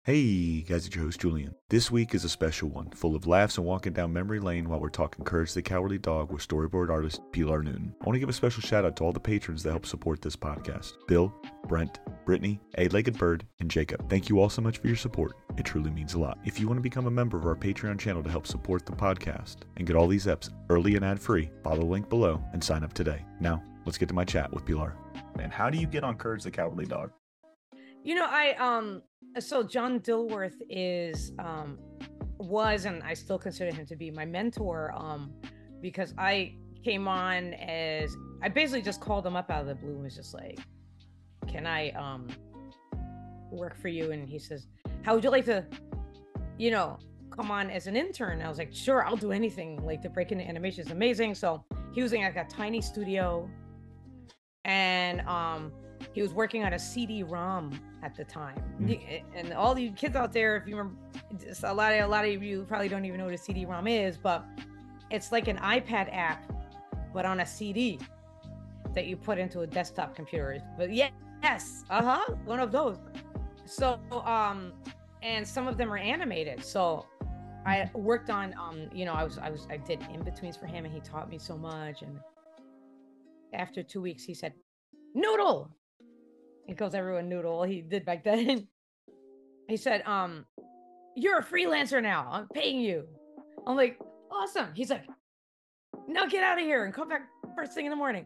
Hey guys, it's your host Julian. This week is a special one, full of laughs and walking down memory lane while we're talking Courage the Cowardly Dog with storyboard artist Pilar Newton. I want to give a special shout out to all the patrons that help support this podcast. Bill, Brent, Brittany, A-Legged Bird, and Jacob. Thank you all so much for your support. It truly means a lot. If you want to become a member of our Patreon channel to help support the podcast and get all these eps early and ad-free, follow the link below and sign up today. Now, let's get to my chat with Pilar. Man, how do you get on Courage the Cowardly Dog? So John Dilworth was, and I still consider him to be my mentor, because I came on as, I basically just called him up out of the blue and was just like, can I work for you? And he says, how would you like to, come on as an intern? I was like, sure, I'll do anything. Like, the break into animation is amazing. So he was in like a tiny studio, and he was working on a CD-ROM at the time. And all you kids out there, if you remember, a lot of you probably don't even know what a CD-ROM is, but it's like an iPad app, but on a CD that you put into a desktop computer. But yes, one of those. So, and some of them are animated. So I worked on, I did in-betweens for him, and he taught me so much. And after 2 weeks, he said, Noodle. He calls everyone Noodle. He did back then. He said, you're a freelancer now. I'm paying you. I'm like, awesome. He's like, now get out of here and come back first thing in the morning.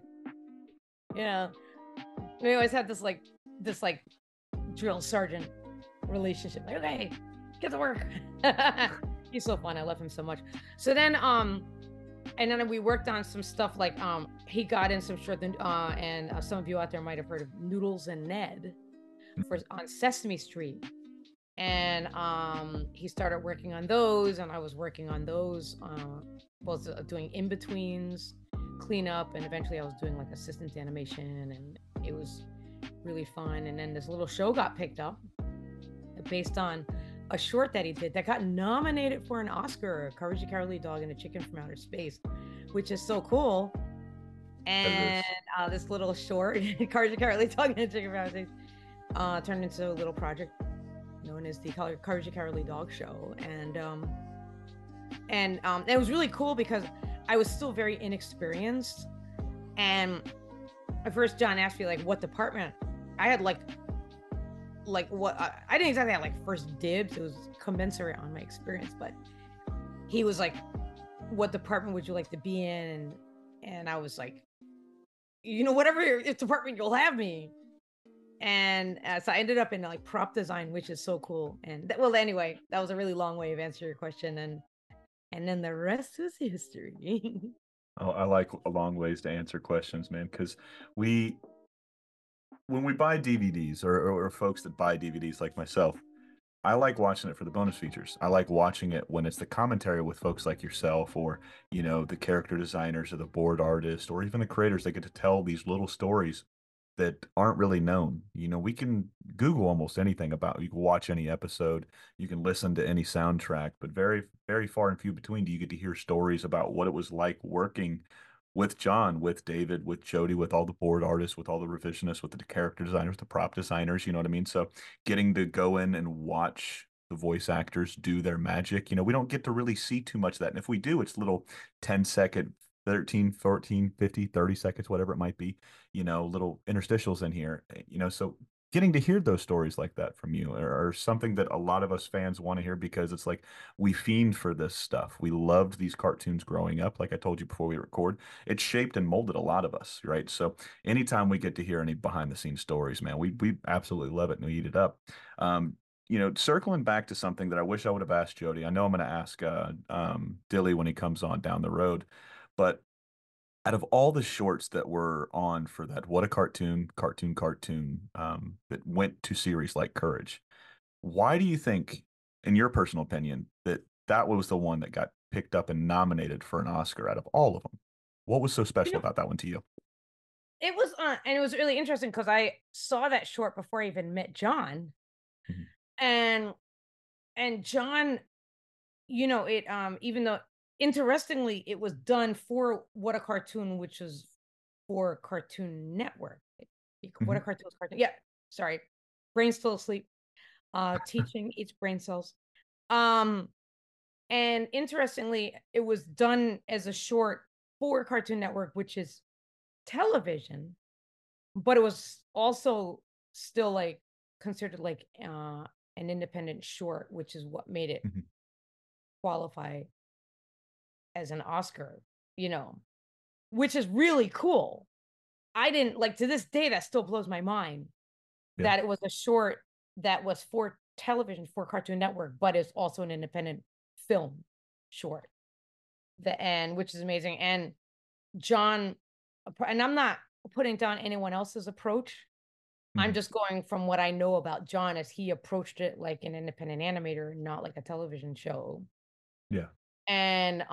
We always had this drill sergeant relationship. Like, okay, get to work. He's so fun. I love him so much. So then, and then we worked on some stuff like, he got in some short, and some of you out there might have heard of Noodles and Ned on Sesame Street. And he started working on those, and I was working on those, both doing in-betweens, cleanup, and eventually I was doing like assistant animation, and it was really fun. And then this little show got picked up based on a short that he did that got nominated for an Oscar, Courage the Cowardly Dog and a Chicken from Outer Space, which is so cool. And this little short, Courage the Cowardly Dog and a Chicken from Outer Space, turned into a little project known as the Courage the Cowardly Dog Show. And it was really cool because I was still very inexperienced. And at first, John asked me like what department. I had like what I didn't exactly have like first dibs. It was commensurate on my experience, but he was like, what department would you like to be in? And I was like, whatever department you'll have me. And so I ended up in like prop design, which is so cool. And anyway, that was a really long way of answering your question. And then the rest was history. Oh, I like long ways to answer questions, man, because when we buy DVDs or folks that buy DVDs like myself, I like watching it for the bonus features. I like watching it when it's the commentary with folks like yourself or, the character designers or the board artist or even the creators that get to tell these little stories that aren't really known. We can Google almost anything about, you can watch any episode, you can listen to any soundtrack, but very, very far and few between do you get to hear stories about what it was like working with John, with David, with Jody, with all the board artists, with all the revisionists, with the character designers, the prop designers, you know what I mean? So getting to go in and watch the voice actors do their magic, we don't get to really see too much of that. And if we do, it's little 10-second, 13, 14, 50, 30 seconds, whatever it might be, little interstitials in here, so getting to hear those stories like that from you are something that a lot of us fans want to hear because it's like we fiend for this stuff. We loved these cartoons growing up. Like I told you before we record, it shaped and molded a lot of us, right? So anytime we get to hear any behind the scenes stories, man, we absolutely love it and we eat it up. Circling back to something that I wish I would have asked Jody. I know I'm going to ask Dilly when he comes on down the road, but out of all the shorts that were on for that What a Cartoon that went to series like Courage, why do you think, in your personal opinion, that was the one that got picked up and nominated for an Oscar out of all of them? What was so special about that one to you? It was and it was really interesting because I saw that short before I even met John. And John, it even though interestingly it was done for What a Cartoon, which was for Cartoon Network. What a Cartoon was Cartoon. Yeah, sorry, brain's still asleep. teaching eats brain cells. Um, and interestingly, it was done as a short for Cartoon Network, which is television, but it was also still like considered like an independent short, which is what made it Mhm. qualify as an Oscar, which is really cool. I didn't like to this day that still blows my mind Yeah. that it was a short that was for television for Cartoon Network, but it's also an independent film short. The end, which is amazing. And John, and I'm not putting down anyone else's approach. I'm Mhm. just going from what I know about John as he approached it like an independent animator, not like a television show. Yeah. And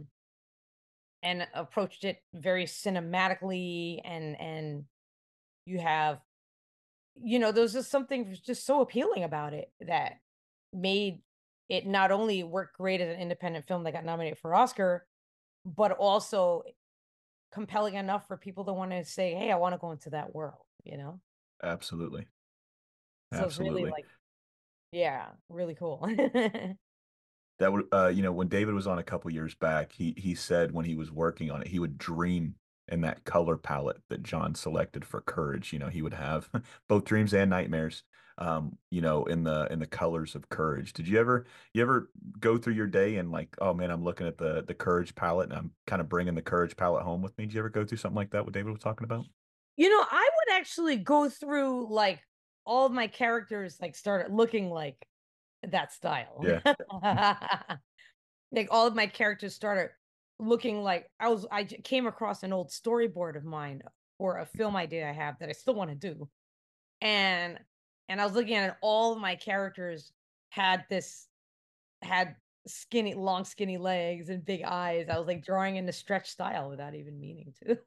approached it very cinematically and you have there's just something just so appealing about it that made it not only work great as an independent film that got nominated for Oscar, but also compelling enough for people to want to say, "Hey, I want to go into that world." Absolutely. So it's really Absolutely. like, yeah, really cool. That would, when David was on a couple years back, he said when he was working on it, he would dream in that color palette that John selected for Courage. He would have both dreams and nightmares. In the colors of Courage. Did you ever go through your day and like, oh man, I'm looking at the Courage palette and I'm kind of bringing the Courage palette home with me? Did you ever go through something like that? What David was talking about? I would actually go through like all of my characters like started looking like that style. Yeah. Like all of my characters started looking like came across an old storyboard of mine or a film idea I have that I still want to do. And I was looking at it, all of my characters had this had skinny long skinny legs and big eyes. I was like drawing in the stretch style without even meaning to.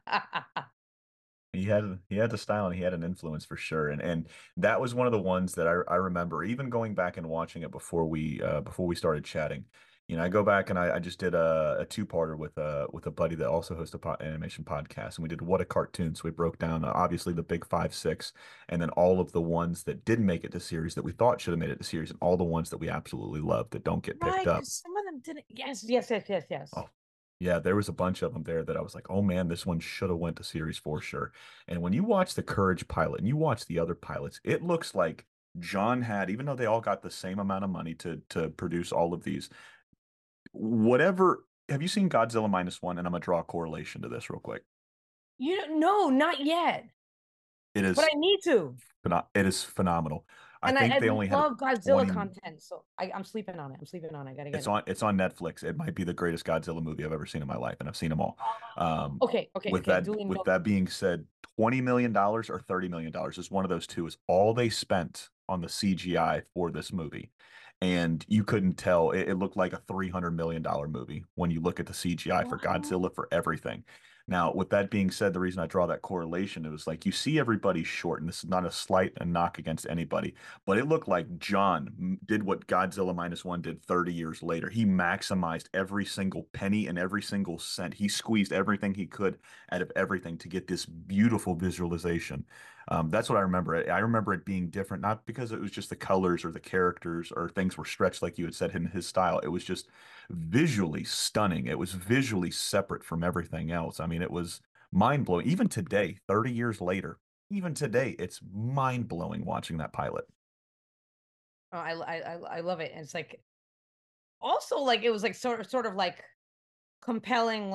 He had the style and he had an influence for sure. And that was one of the ones that I remember even going back and watching it before we started chatting. I go back and I just did a two-parter with a buddy that also hosts animation podcast, and we did What a Cartoon. So we broke down obviously the big five, six, and then all of the ones that didn't make it to series that we thought should have made it to series, and all the ones that we absolutely loved that don't get picked Right, up. because some of them didn't. Yes, yes, yes, yes, yes. Oh, yeah, there was a bunch of them there that I was like, oh man, this one should have went to series for sure. And when you watch the Courage pilot and you watch the other pilots, it looks like John had, even though they all got the same amount of money to produce all of these, whatever. Have you seen Godzilla -1? And I'm gonna draw a correlation to this real quick. No, not yet. It But is I need to. it is phenomenal. I And I think they only had a love Godzilla 20. content, so I'm sleeping on it. I'm sleeping on it. I gotta get It's it. on Netflix. It might be the greatest Godzilla movie I've ever seen in my life, and I've seen them all. Oh, Um, okay, okay, with okay. that Duly with noted. that being said, $20 million or $30 million is one of those two is all they spent on the CGI for this movie. And you couldn't tell. It looked like a $300 million movie when you look at the CGI for Wow. Godzilla for everything. Now, with that being said, the reason I draw that correlation, it was like you see everybody short, and this is not a slight and knock against anybody, but it looked like John did what Godzilla -1 did 30 years later. He maximized every single penny and every single cent. He squeezed everything he could out of everything to get this beautiful visualization. That's what I remember. I remember it being different, not because it was just the colors or the characters or things were stretched like you had said in his style. It was just visually stunning. It was visually separate from everything else. I mean, it was mind blowing. Even today, 30 years later, even today, it's mind blowing watching that pilot. Oh, I love it. And it's like also like it was like sort of like compelling,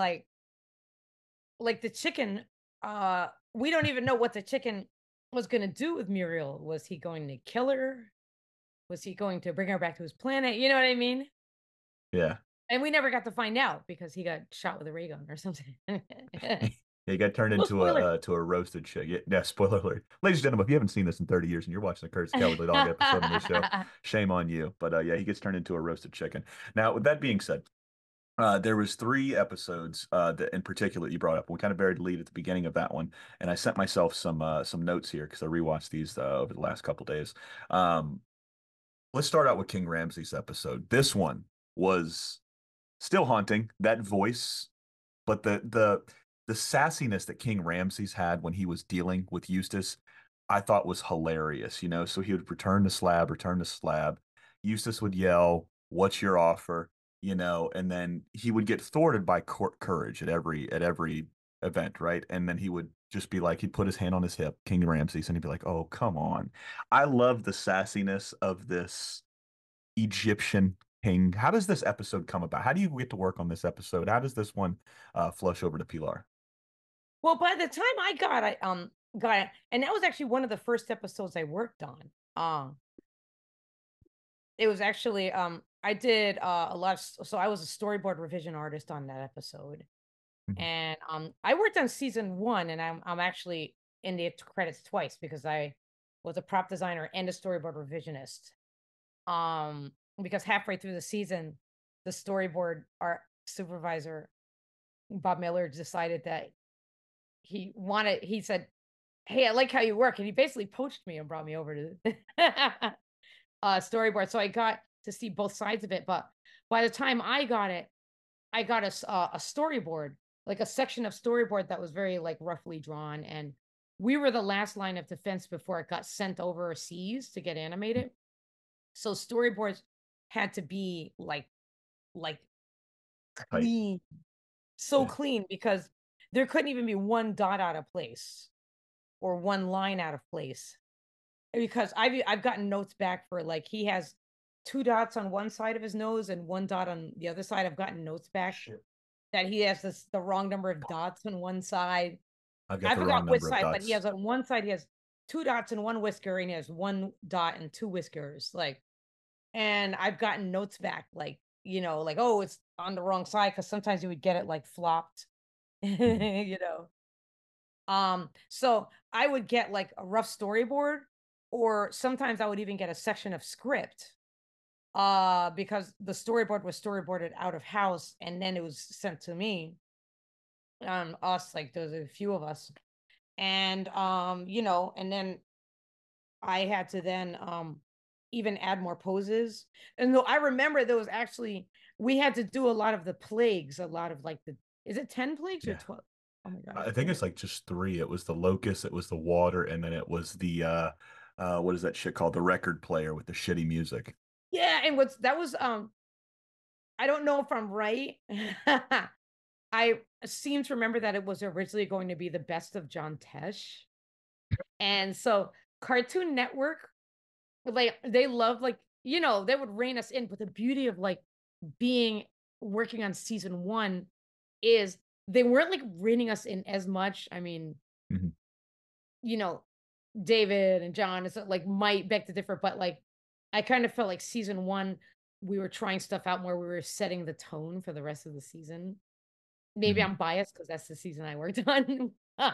like the chicken. We don't even know what the chicken was gonna do with Muriel. Was he going to kill her? Was he going to bring her back to his planet? You know what I mean? Yeah. And we never got to find out because he got shot with a ray gun or something. He got turned No into spoiler. a roasted chick. Yeah, spoiler alert. Ladies and gentlemen, if you haven't seen this in 30 years and you're watching the Curtis Cowardly Dog episode on this show, shame on you. But yeah, he gets turned into a roasted chicken. Now, with that being said, there was three episodes that in particular that you brought up. We kind of buried the lead at the beginning of that one, and I sent myself some notes here because I rewatched these over the last couple days. Um, let's start out with King Ramsey's episode. This one was still haunting. That voice, but the sassiness that King Ramses had when he was dealing with Eustace. I thought was hilarious, you know. So he would return to slab. Eustace would yell, "What's your offer?" You know, and then he would get thwarted by courage at every event, right? And then he would just be like, he'd put his hand on his hip, King Ramses, and he'd be like, "Oh, come on." I love the sassiness of this Egyptian king. How does this episode come about? How do you get to work on this episode? How does this one flush over to Pilar? Well, by the time I got it, and that was actually one of the first episodes I worked on. It was actually I did a lot of, so I was a storyboard revision artist on that episode. Mhm. And I worked on season 1, and I'm actually in the credits twice because I was a prop designer and a storyboard revisionist. Because halfway through the season, the storyboard art supervisor, Bob Miller, decided that he said, "Hey, I like how you work." And he basically poached me and brought me over to storyboard. So I got to see both sides of it. But by the time I got it, I got a storyboard, like a section of storyboard that was very like roughly drawn, and we were the last line of defense before it got sent overseas to get animated. So storyboards had to be like Tight. clean, so Yeah. clean because there couldn't even be one dot out of place or one line out of place. Because I've gotten notes back for like he has 2 dots on one side of his nose and 1 dot on the other side. I've gotten notes back Shit. that he has the wrong number of dots on one side. I've got I the forgot wrong which number of side, but he dots. has on one side he has 2 dots and 1 whisker, and he has 1 dot and 2 whiskers, like, and I've gotten notes back, like, like, "Oh, it's on the wrong side," because sometimes you would get it, like, flopped, Mhm. you know? So I would get, like, a rough storyboard, or sometimes I would even get a section of script, because the storyboard was storyboarded out of house, and then it was sent to me, us, like, there's a few of us, and, and then I had to then, even add more poses, and though I remember there was actually we had to do a lot of the plagues, a lot of, like, the is it 10 plagues or Yeah. 12? Oh my god, I I think forget. it's like just three. It was the locust, it was the water, and then it was the what is that shit called? The record player with the shitty music. Yeah, and what's that was, I don't know if I'm right. I seem to remember that it was originally going to be the best of John Tesh, and so Cartoon Network, like, they love, like, they would rein us in, but the beauty of, like, being working on season 1 is they weren't, like, reining us in as much. I mean, Mhm. you know, David and John is like might beg to differ, but like I kind of felt like season 1 we were trying stuff out more. We were setting the tone for the rest of the season. Maybe Mhm. I'm biased because that's the season I worked on.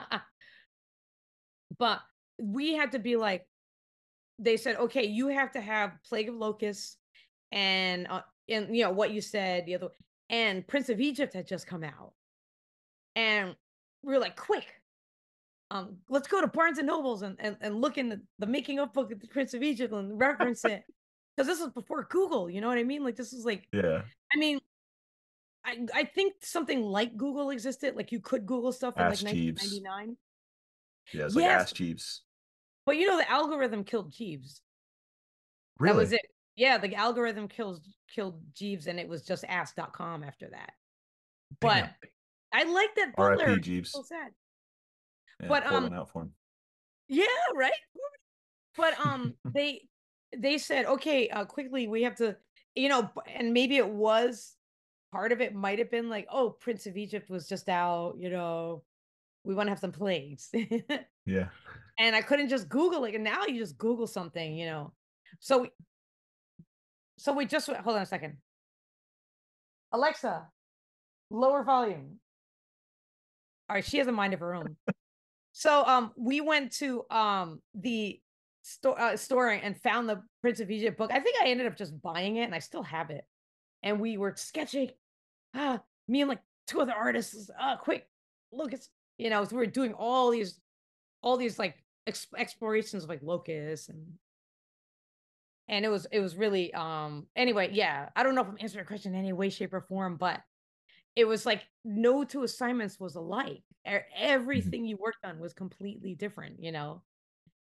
But we had to be like, they said, okay, you have to have Plague of Locusts and what you said the other, and Prince of Egypt had just come out, and we were like, quick, let's go to Barnes and Nobles and look in the making of book of the Prince of Egypt and reference it because this was before Google. You know what I mean? Like this was like, Yeah. I mean, I think something like Google existed. Like you could Google stuff in like Ask Jeeves. 1999. Yeah, it's like Yes, Ask Jeeves. but the algorithm killed Jeeves. That was Really? it. Yeah, the algorithm killed Jeeves, and it was just ask.com after that. But Damn. I like that Butler. R.I.P. It's so Jeeves. sad. Yeah, But pour one out for him. yeah, right. But they said, okay, quickly we have to, and maybe it was part of it might have been like, oh, Prince of Egypt was just out, we want to have some plagues. Yeah. And I couldn't just Google it. And now you just Google something, So we just hold on a second. Alexa, lower volume. All right, she has a mind of her own. So we went to the store and found the Prince of Egypt book. I think I ended up just buying it and I still have it. And we were sketching. Me and like 2 other artists, quick, look, so we were doing all these like explorations of like locusts and it was really anyway, yeah. I don't know if I'm answering a question in any way, shape, or form, but it was like no two assignments was alike. Mhm. Everything you worked on was completely different.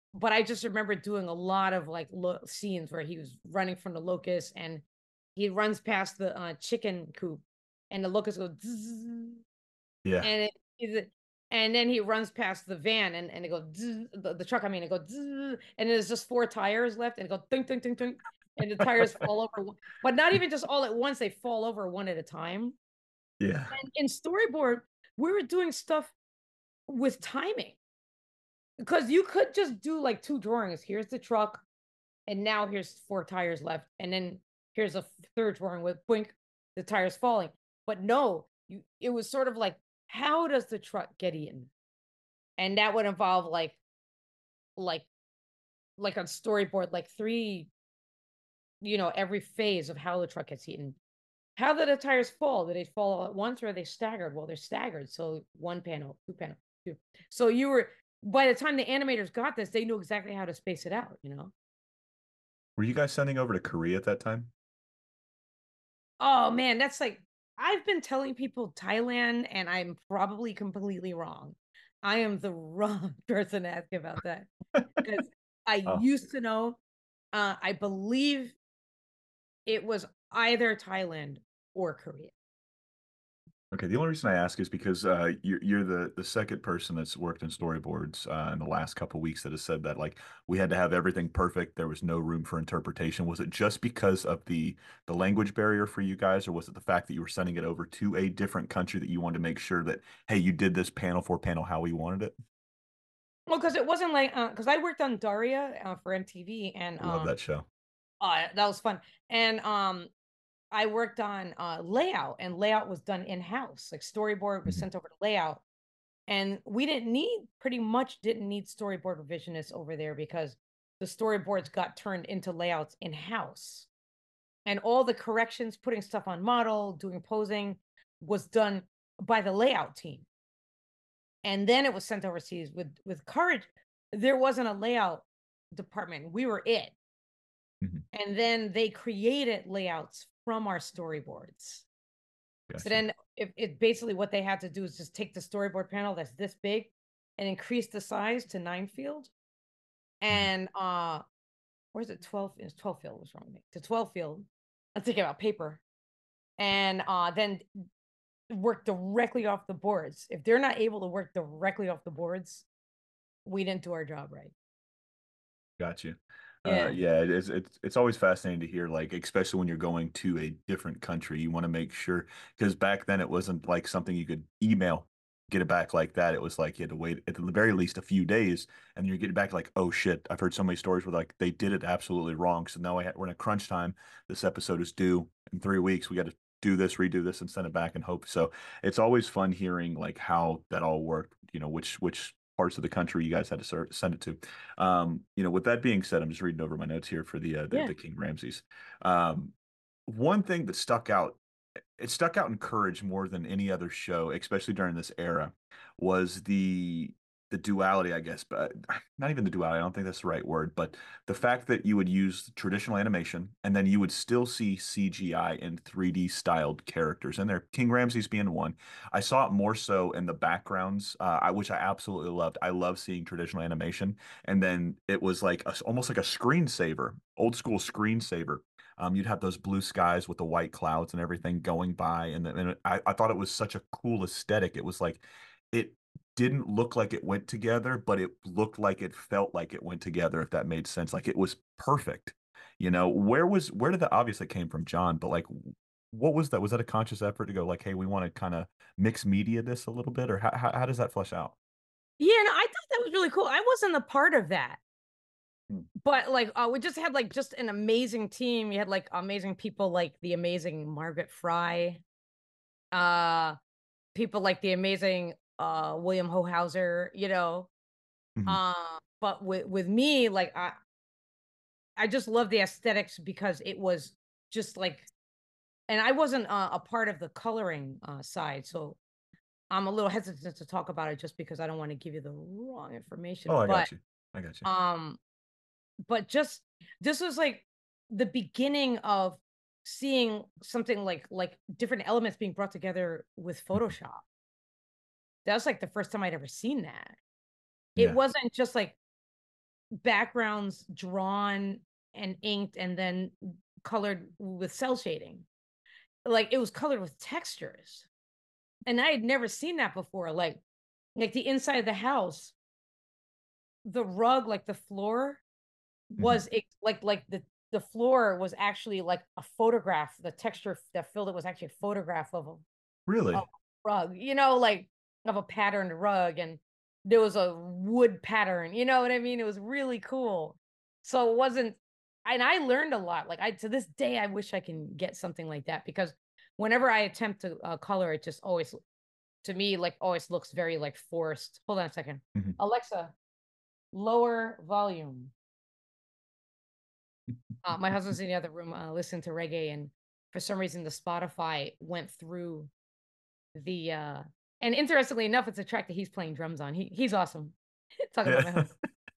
but I just remember doing a lot of like scenes where he was running from the locust and he runs past the chicken coop and the locust goes zzz, Yeah. and and then he runs past the van and it goes zzz, the truck, I mean, it goes zzz, and there's just four tires left and it goes ding ding ding ding, and the tires fall over but not even just all at once, they fall over one at a time. Yeah. And in storyboard we were doing stuff with timing because you could just do like two drawings. Here's the truck, and now here's four tires left, and then here's a third drawing with blink, the tires falling. But no, it was sort of like, how does the truck get eaten? And that would involve like like on storyboard, like three, every phase of how the truck gets eaten. How did the tires fall? Did they fall all at once or are they staggered? Well, they're staggered. So one panel, two panel, two. So by the time the animators got this, they knew exactly how to space it out. Were you guys sending over to Korea at that time? Oh man, that's like, I've been telling people Thailand and I'm probably completely wrong. I am the wrong person to ask about that because I Oh, used to know. I believe it was either Thailand or Korea. okay. The only reason I ask is because you're the second person that's worked in storyboards in the last couple of weeks that has said that like we had to have everything perfect. There was no room for interpretation. Was it just because of the language barrier for you guys, or was it the fact that you were sending it over to a different country that you wanted to make sure that hey, you did this panel for panel how we wanted it? Well, because it wasn't like, because I worked on Daria for MTV, and Love that show. that was fun. And I worked on layout, and layout was done in house. Like storyboard was Mhm. sent over to layout, and we pretty much didn't need storyboard revisionists over there because the storyboards got turned into layouts in house, and all the corrections, putting stuff on model, doing posing, was done by the layout team. And then it was sent overseas with Courage. There wasn't a layout department. We were it. Mhm. And then they created layouts from our storyboards. So Gotcha. then if it basically what they had to do is just take the storyboard panel that's this big and increase the size to 9 field. Mhm. And where's it? 12 is 12 field. What's wrong with me? To 12 field. I'm thinking about paper. And then work directly off the boards. If they're not able to work directly off the boards, we didn't do our job right. Gotcha. Yeah. Yeah, it's always fascinating to hear, like, especially when you're going to a different country, you want to make sure because back then it wasn't like something you could email, get it back like that. It was like you had to wait at the very least a few days, and you get it back like, oh shit, I've heard so many stories where like they did it absolutely wrong. So now we're in a crunch time. This episode is due in 3 weeks. We got to do this, redo this, and send it back and hope. So it's always fun hearing like how that all worked. Which parts of the country you guys had to send it to. With that being said, I'm just reading over my notes here for Yeah. the King Ramses. Um, One thing that stuck out in Courage more than any other show, especially during this era, was the duality, I guess, but not even the duality. I don't think that's the right word, but the fact that you would use traditional animation and then you would still see CGI and 3D styled characters in there. King Ramses being one. I saw it more so in the backgrounds, which I absolutely loved. I love seeing traditional animation, and then it was like almost like a screensaver, old school screensaver. You'd have those blue skies with the white clouds and everything going by, and I thought it was such a cool aesthetic. It was like it didn't look like it went together, but it looked like it felt like it went together, if that made sense. Like it was perfect. Where did that obviously came from John, but like what was that? Was that a conscious effort to go like, hey, we want to kind of mix media this a little bit, or how does that flesh out? Yeah, no, I thought that was really cool. I wasn't a part of that. Hmm. But like we just had like just an amazing team. You had like amazing people like the amazing Margaret Fry, uh people like the amazing William Hohauser. Mhm. But with me, like I just love the aesthetics because it was just like, and I wasn't a part of the coloring side, so I'm a little hesitant to talk about it just because I don't want to give you the wrong Oh, information. I But got you. I got you. um but just this was like the beginning of seeing something like different elements being brought together with Mhm. Photoshop. That was like the first time I'd ever seen that. It Yeah. wasn't just like backgrounds drawn and inked and then colored with cell shading. Like it was colored with textures. And I had never seen that before. Like the inside of the house, the rug, like the floor Mhm. was like the floor was actually like a photograph. The texture that filled it was actually a photograph of Really? a rug, you know, like of a patterned rug. And there was a wood pattern, you know what I mean? It was really cool. So it wasn't, and I learned a lot. Like I, to this day, I wish I can get something like that because whenever I attempt to color, it just always, to me, like always looks very like forced. Hold on a second. Mhm. Alexa, lower volume. My husband's in the other room listening to reggae, and for some reason, the Spotify went through the. And interestingly enough, it's a track that he's playing drums on. He's awesome. Talking about Yeah. my husband.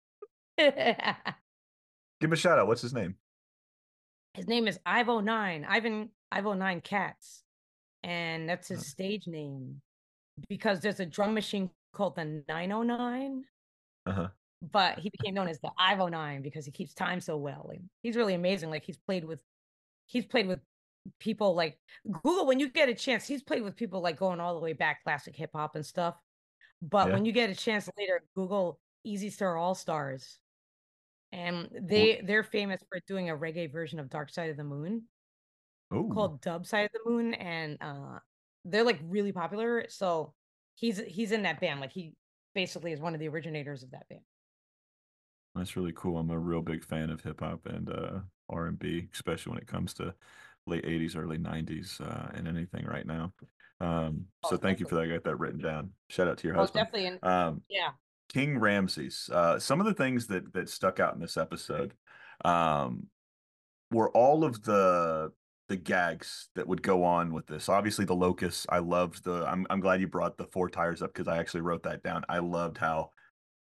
Give him a shout out. What's his name? His name is Ivo9, Ivo9 Cats, and that's his Uh stage name because there's a drum machine called the 909, huh. but he became known as the Ivo9 because he keeps time so well. Like, he's really amazing. Like he's played with people like Google when you get a chance. He's played with people like going all the way back, classic hip hop and stuff. But Yeah. when you get a chance later, Google Easy Star All Stars, and Well, they're famous for doing a reggae version of Dark Side of the Moon oh, called Dub Side of the Moon, and they're like really popular. So he's in that band. Like he basically is one of the originators of that band. that's really cool. I'm a real big fan of hip hop and R&B, especially when it comes to late 80s, early 90s, and anything right now. So Most thank you for definitely, that. I got that written down. Shout out to your most husband. definitely, and Um, yeah, King Ramses. Some of the things that stuck out in this episode um, were all of the gags that would go on with this. Obviously, the locust. I loved the. I'm glad you brought the four tires up because I actually wrote that down. I loved how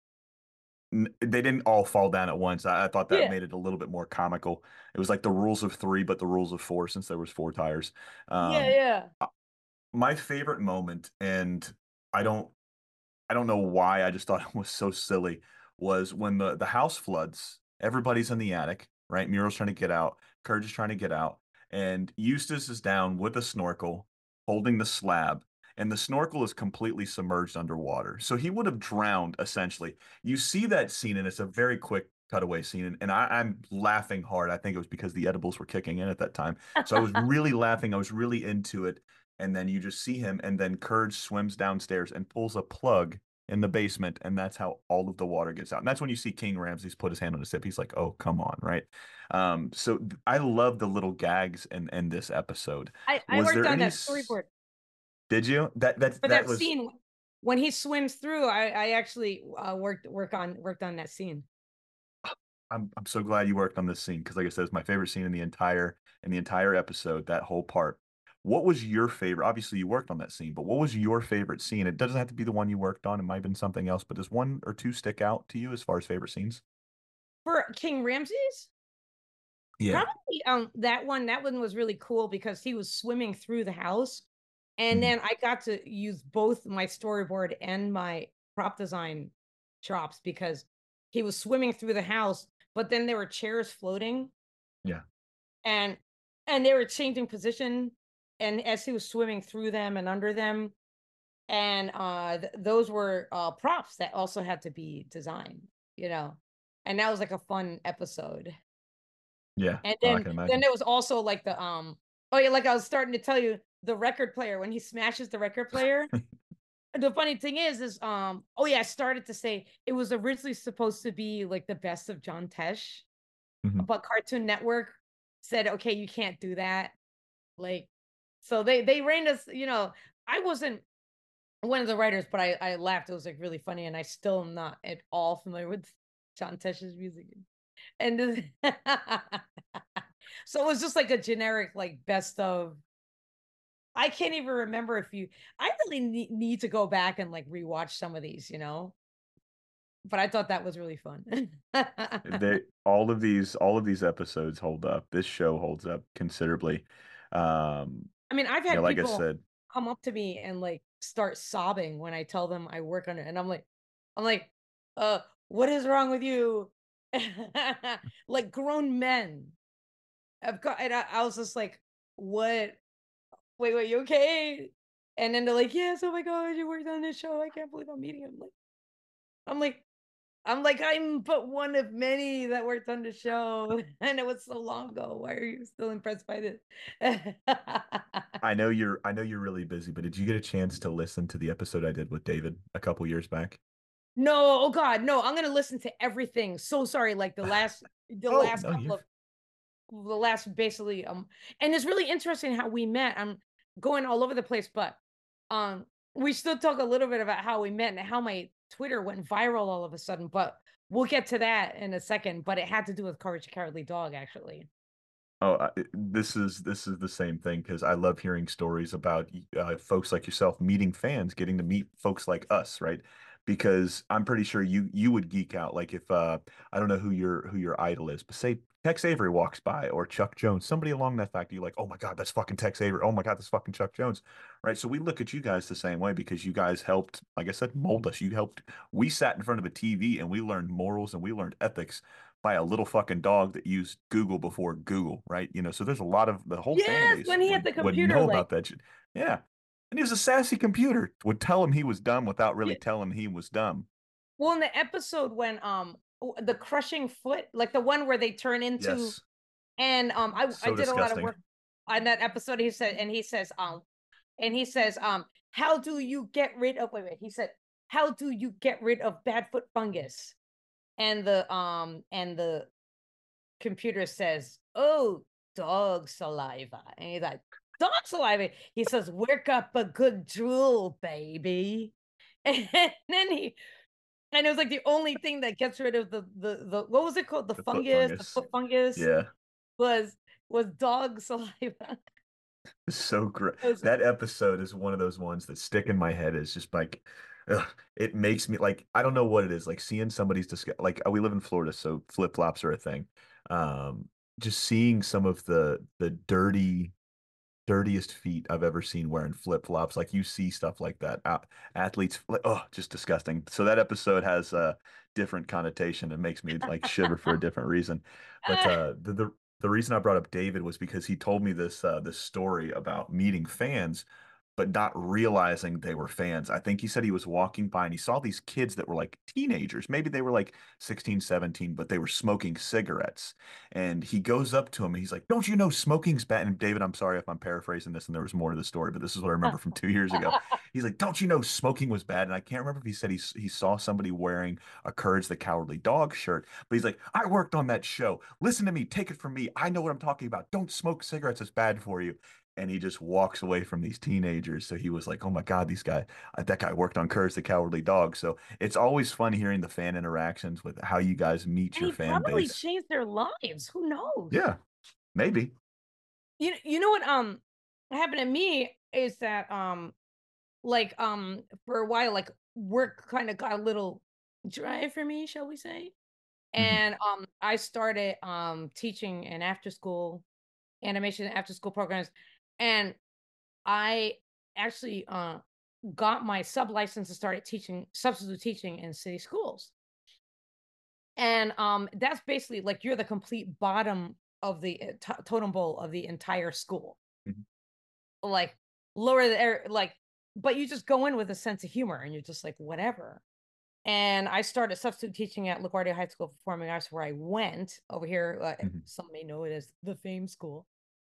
they didn't all fall down at once. I thought that yeah, made it a little bit more comical. It was like the rules of three, but the rules of four since there was four tires. yeah, Um, yeah. my favorite moment, and I don't I don't know why. I just thought it was so silly. Was when the house floods. Everybody's in the attic, right? Muriel's trying to get out. Courage is trying to get out, and Eustace is down with a snorkel, holding the slab, and the snorkel is completely submerged underwater. So he would have drowned essentially. You see that scene, and it's a very quick cutaway scene, and I'm laughing hard. I think it was because the edibles were kicking in at that time. So I was really laughing. I was really into it. And then you just see him, and then Courage swims downstairs and pulls a plug in the basement, and that's how all of the water gets out. And that's when you see King Ramses put his hand on his hip. He's like, "Oh, come on," right? I love the little gags in this episode. I Was worked there on any? that storyboard Did you? for That that was. scene when he swims through. I actually worked on that scene. I'm so glad you worked on this scene because, like I said, it's my favorite scene in the entire episode. That whole part. What was your favorite? Obviously, you worked on that scene, but what was your favorite scene? It doesn't have to be the one you worked on. It might have been something else, but does one or two stick out to you as far as favorite scenes? For King Ramses, Yeah. probably that one was really cool because he was swimming through the house, and Mhm. then I got to use both my storyboard and my prop design chops because he was swimming through the house, but then there were chairs floating, Yeah. and they were changing position, and as he was swimming through them and under them, and those were props that also had to be designed, you know, and that was like a fun episode. Yeah. And Oh, I then can then imagine. there was also like the oh yeah, like I was starting to tell you, the record player when he smashes the record player. The funny thing is oh yeah, I started to say it was originally supposed to be like the best of John Tesh, Mhm. but Cartoon Network said, okay, you can't do that. Like, so they reined us, you know, I wasn't one of the writers, but I laughed. It was like really funny, and I still am not at all familiar with John Tesh's music. And this, so it was just like a generic like best of. I can't even remember if you. I really need to go back and like rewatch some of these, you know. But I thought that was really fun. They all of these episodes hold up. This show holds up considerably. Um, I mean, I've had like I people said, come up to me and like start sobbing when I tell them I work on it, and I'm like, uh, what is wrong with you? like grown men have got, and I was just like, what? Wait, you okay? And then they're like, yes, oh my God, you worked on this show. I can't believe I'm meeting him. I'm like, I'm but one of many that worked on the show, and it was so long ago. Why are you still impressed by this? I know you're really busy, but did you get a chance to listen to the episode I did with David a couple years back? No, oh God, no, I'm gonna listen to everything. So sorry, like the Oh, last no, couple you're of the last basically and it's really interesting how we met. I'm going all over the place, but um we still talk a little bit about how we met and how my Twitter went viral all of a sudden, but we'll get to that in a second. But it had to do with Courage the Cowardly Dog, actually. Oh, this is the same thing because I love hearing stories about folks like yourself meeting fans, getting to meet folks like us, right? Because I'm pretty sure you would geek out. Like if I don't know who your idol is, but say Tex Avery walks by or Chuck Jones, somebody along that fact, you're like, oh my God, that's fucking Tex Avery. Oh my God, that's fucking Chuck Jones, right? So we look at you guys the same way because you guys helped, like I said, mold us. You helped. We sat in front of a TV and we learned morals and we learned ethics by a little fucking dog that used Google before Google, right? You know, so there's a lot of the whole fan Yes, base when he had the would computer, know like, about that shit. Yeah. And he was a sassy computer, would tell him he was dumb without really yeah. telling him he was dumb. Well, in the episode when the crushing foot, like the one where they turn into, Yes. and I So did a lot of disgusting. work on that episode. He says, how do you get rid of, wait, he said, how do you get rid of bad foot fungus? And the computer says, oh, dog saliva. And he's like, dog saliva. He says, work up a good drool, baby. And then and it was like the only thing that gets rid of the what was it called? The The foot fungus, the fungus. foot fungus Yeah. was dog saliva. It's so great. It was That episode is one of those ones that stick in my head. It's just like, ugh, it makes me like, I don't know what it is. Like seeing somebody's discuss, like we live in Florida, so flip-flops are a thing. Um, just seeing some of the dirtiest feet I've ever seen wearing flip-flops. Like you see stuff like that. Athletes, like, oh, just disgusting. So that episode has a different connotation. It makes me like shiver for a different reason. But the reason I brought up David was because he told me this story about meeting fans but not realizing they were fans. I think he said he was walking by and he saw these kids that were like teenagers. Maybe they were like 16, 17, but they were smoking cigarettes. And he goes up to him and he's like, don't you know smoking's bad? And David, I'm sorry if I'm paraphrasing this and there was more to the story, but this is what I remember from 2 years ago. He's like, don't you know smoking was bad? And I can't remember if he said he saw somebody wearing a Courage the Cowardly Dog shirt, but he's like, I worked on that show. Listen to me, take it from me. I know what I'm talking about. Don't smoke cigarettes. It's bad for you. And he just walks away from these teenagers. So he was like, "Oh my God, that guy worked on Courage the Cowardly Dog." So it's always fun hearing the fan interactions with how you guys meet and your he fan probably base. changed their lives. Who knows? Yeah, maybe. You know what happened to me is that like for a while, like work kind of got a little dry for me, shall we say. Hmm. And I started teaching in after school animation after school programs, and I actually got my sub license and started teaching substitute teaching in city schools. And that's basically like you're the complete bottom of the totem pole of the entire school. Hmm. Like lower the air, like, but you just go in with a sense of humor and you're just like whatever. And I started substitute teaching at LaGuardia High School of Performing Arts, where I went over here. Hmm. Some may know it as the Fame School.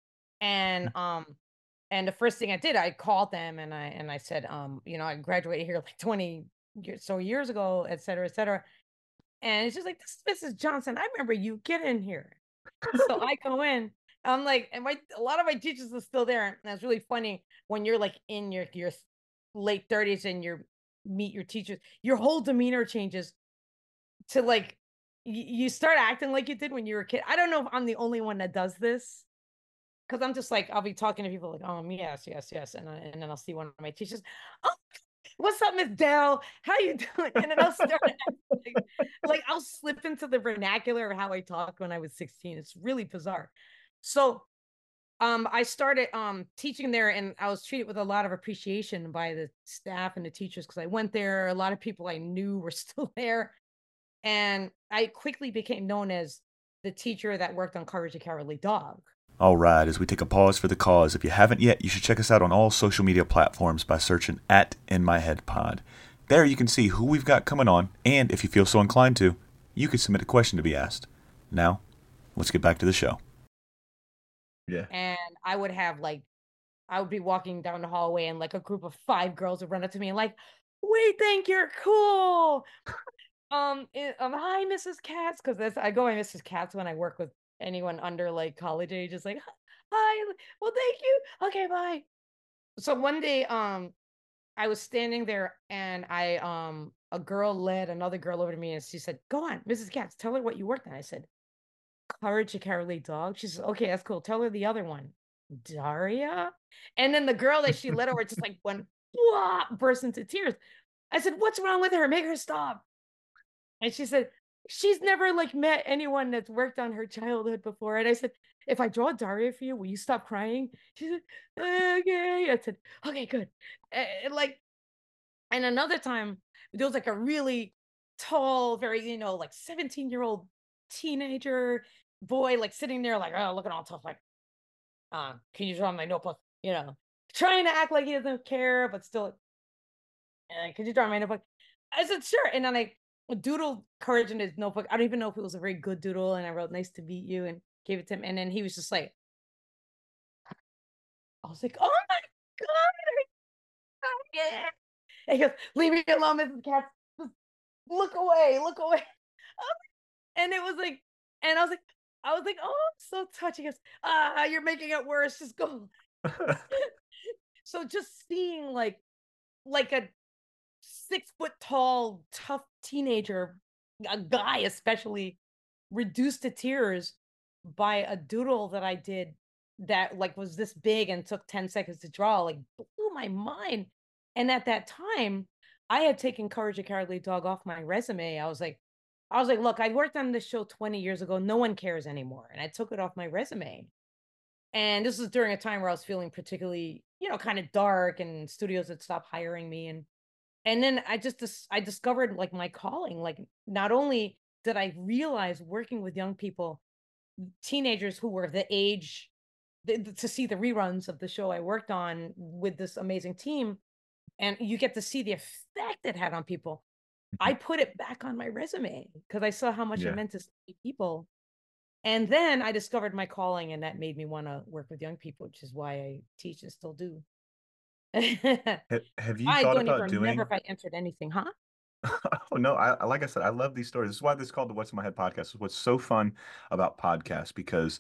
And the first thing I did, I called them and I said, I graduated here like 20 years ago, et cetera, et cetera. And it's just like, this is Mrs. Johnson. I remember you. Get in here. So I go in. I'm like, and a lot of my teachers are still there. And that's really funny when you're like in your late 30s and you meet your teachers, your whole demeanor changes to like you start acting like you did when you were a kid. I don't know if I'm the only one that does this. Because I'm just like, I'll be talking to people like, yes, yes, yes. And then I'll see one of my teachers. Oh, what's up, Miss Dell? How you doing? And then I'll start like I'll slip into the vernacular of how I talked when I was 16. It's really bizarre. So I started teaching there and I was treated with a lot of appreciation by the staff and the teachers because I went there. A lot of people I knew were still there. And I quickly became known as the teacher that worked on Courage the Cowardly Dog. All right, as we take a pause for the cause, if you haven't yet, you should check us out on all social media platforms by searching at In My Head Pod. There you can see who we've got coming on, and if you feel so inclined to, you can submit a question to be asked. Now, let's get back to the show. Yeah. And I would be walking down the hallway and like a group of 5 girls would run up to me and like, we think you're cool. Hi, Mrs. Katz, because I go by Mrs. Katz when I work with anyone under like college age. It's like, hi, well, thank you. Okay, bye. So one day, I was standing there and a girl led another girl over to me and she said, "Go on, Mrs. Katz, tell her what you worked on." I said, "Courage the Cowardly Dog." She said, "Okay, that's cool. Tell her the other one, Daria." And then the girl that she led over just like went, blah, burst into tears. I said, "What's wrong with her? Make her stop." And she said, "She's never like met anyone that's worked on her childhood before." And I said, "If I draw Daria for you, will you stop crying?" She said, "Okay." I said, "Okay, good." Like, and another time, there was like a really tall, very, like 17-year-old teenager boy, like sitting there, like, oh, looking all tough, like, can you draw my notebook? Trying to act like he doesn't care, but still, could you draw my notebook? I said, sure. And then I doodled courage in his notebook. I don't even know if it was a very good doodle. And I wrote, nice to meet you, and gave it to him. And then he was just like, I was like, oh my God. Yeah. And he goes, leave me alone, Mrs. Katz. Just look away, look away. And it was like, and I was like, oh, I'm so touchy. He goes, you're making it worse. Just go. So just seeing like a 6 foot tall, tough teenager, a guy especially, reduced to tears by a doodle that I did that like was this big and took 10 seconds to draw, like blew my mind. And at that time, I had taken Courage the Cowardly Dog off my resume. I was like, look, I worked on this show 20 years ago. No one cares anymore. And I took it off my resume. And this was during a time where I was feeling particularly, kind of dark, and studios had stopped hiring me. And then I discovered like my calling. Like, not only did I realize working with young people, teenagers who were the age to see the reruns of the show I worked on with this amazing team, and you get to see the effect it had on people. I put it back on my resume because I saw how much it Yeah. meant to so many people. And then I discovered my calling, and that made me want to work with young people, which is why I teach and still do. Have you I thought don't even about remember doing? if I answered anything, huh? Oh no, like I said, I love these stories. This is why this is called the What's in My Head podcast. What's so fun about podcasts because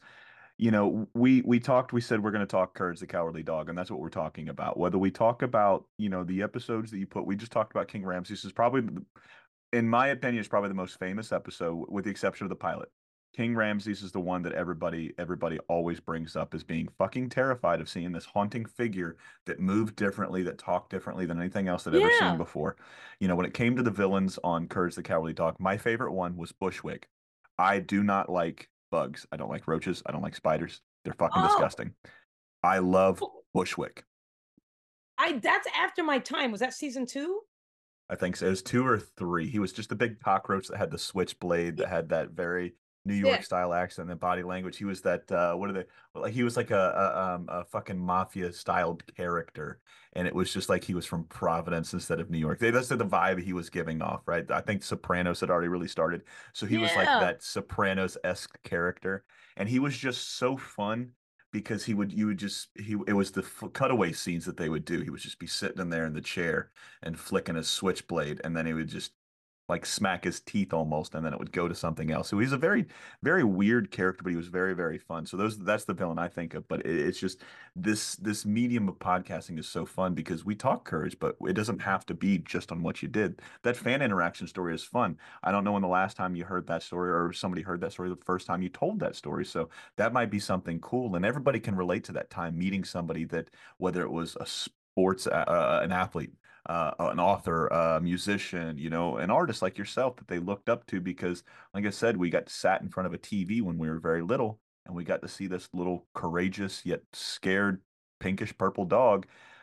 we talked, we said we're going to talk Courage the Cowardly Dog, and that's what we're talking about. Whether we talk about, the episodes that you put, we just talked about King Ramses is probably, in my opinion, is probably the most famous episode, with the exception of the pilot. King Ramses is the one that everybody always brings up as being fucking terrified of seeing this haunting figure that moved differently, that talked differently than anything else they'd ever seen Yeah. before. When it came to the villains on Courage the Cowardly Dog, my favorite one was Bushwick. I do not like bugs. I don't like roaches. I don't like spiders. They're fucking Oh, disgusting. I love Bushwick. I that's after my time. Was that season 2? I think so. It was 2 or 3. He was just a big cockroach that had the switchblade, Y that had that very New York Yeah. style accent and body language. He was that what are they? Like he was like a fucking mafia styled character, and it was just like he was from Providence instead of New York. That's the vibe he was giving off, right? I think Sopranos had already really started, so he was like Yeah. that Sopranos-esque character, and he was just so fun because you would just he it was the cutaway scenes that they would do. He would just be sitting in there in the chair and flicking his switchblade, and then he would just like smack his teeth almost, and then it would go to something else. So he's a very, very weird character, but he was very, very fun. So that's the villain I think of. But it's just this medium of podcasting is so fun because we talk courage, but it doesn't have to be just on what you did. That fan interaction story is fun. I don't know when the last time you heard that story or somebody heard that story the first time you told that story. So that might be something cool, and everybody can relate to that time meeting somebody that, whether it was a sports an athlete, an author, a musician, an artist like yourself that they looked up to because, like I said, we got sat in front of a TV when we were very little, and we got to see this little courageous yet scared pinkish purple dog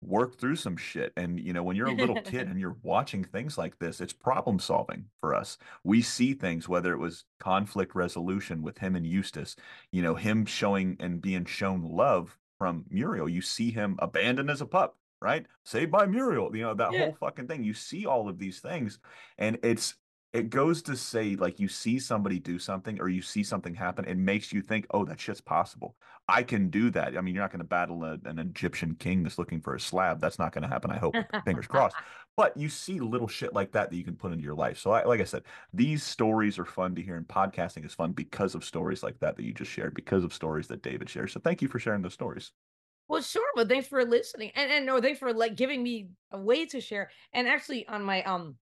work through some shit. And, when you're a little kid and you're watching things like this, it's problem solving for us. We see things, whether it was conflict resolution with him and Eustace, him showing and being shown love from Muriel. You see him abandoned as a pup, right? Saved by Muriel, that Yeah. whole fucking thing. You see all of these things, and it goes to say, like, you see somebody do something or you see something happen, it makes you think, oh, that shit's possible. I can do that. I mean, you're not going to battle an Egyptian king that's looking for a slab. That's not going to happen. I hope. Fingers crossed. But you see little shit like that you can put into your life. So, like I said, these stories are fun to hear, and podcasting is fun because of stories like that you just shared, because of stories that David shares. So, thank you for sharing those stories. Well, sure, but thanks for listening, and no, thanks for like giving me a way to share. And actually, on my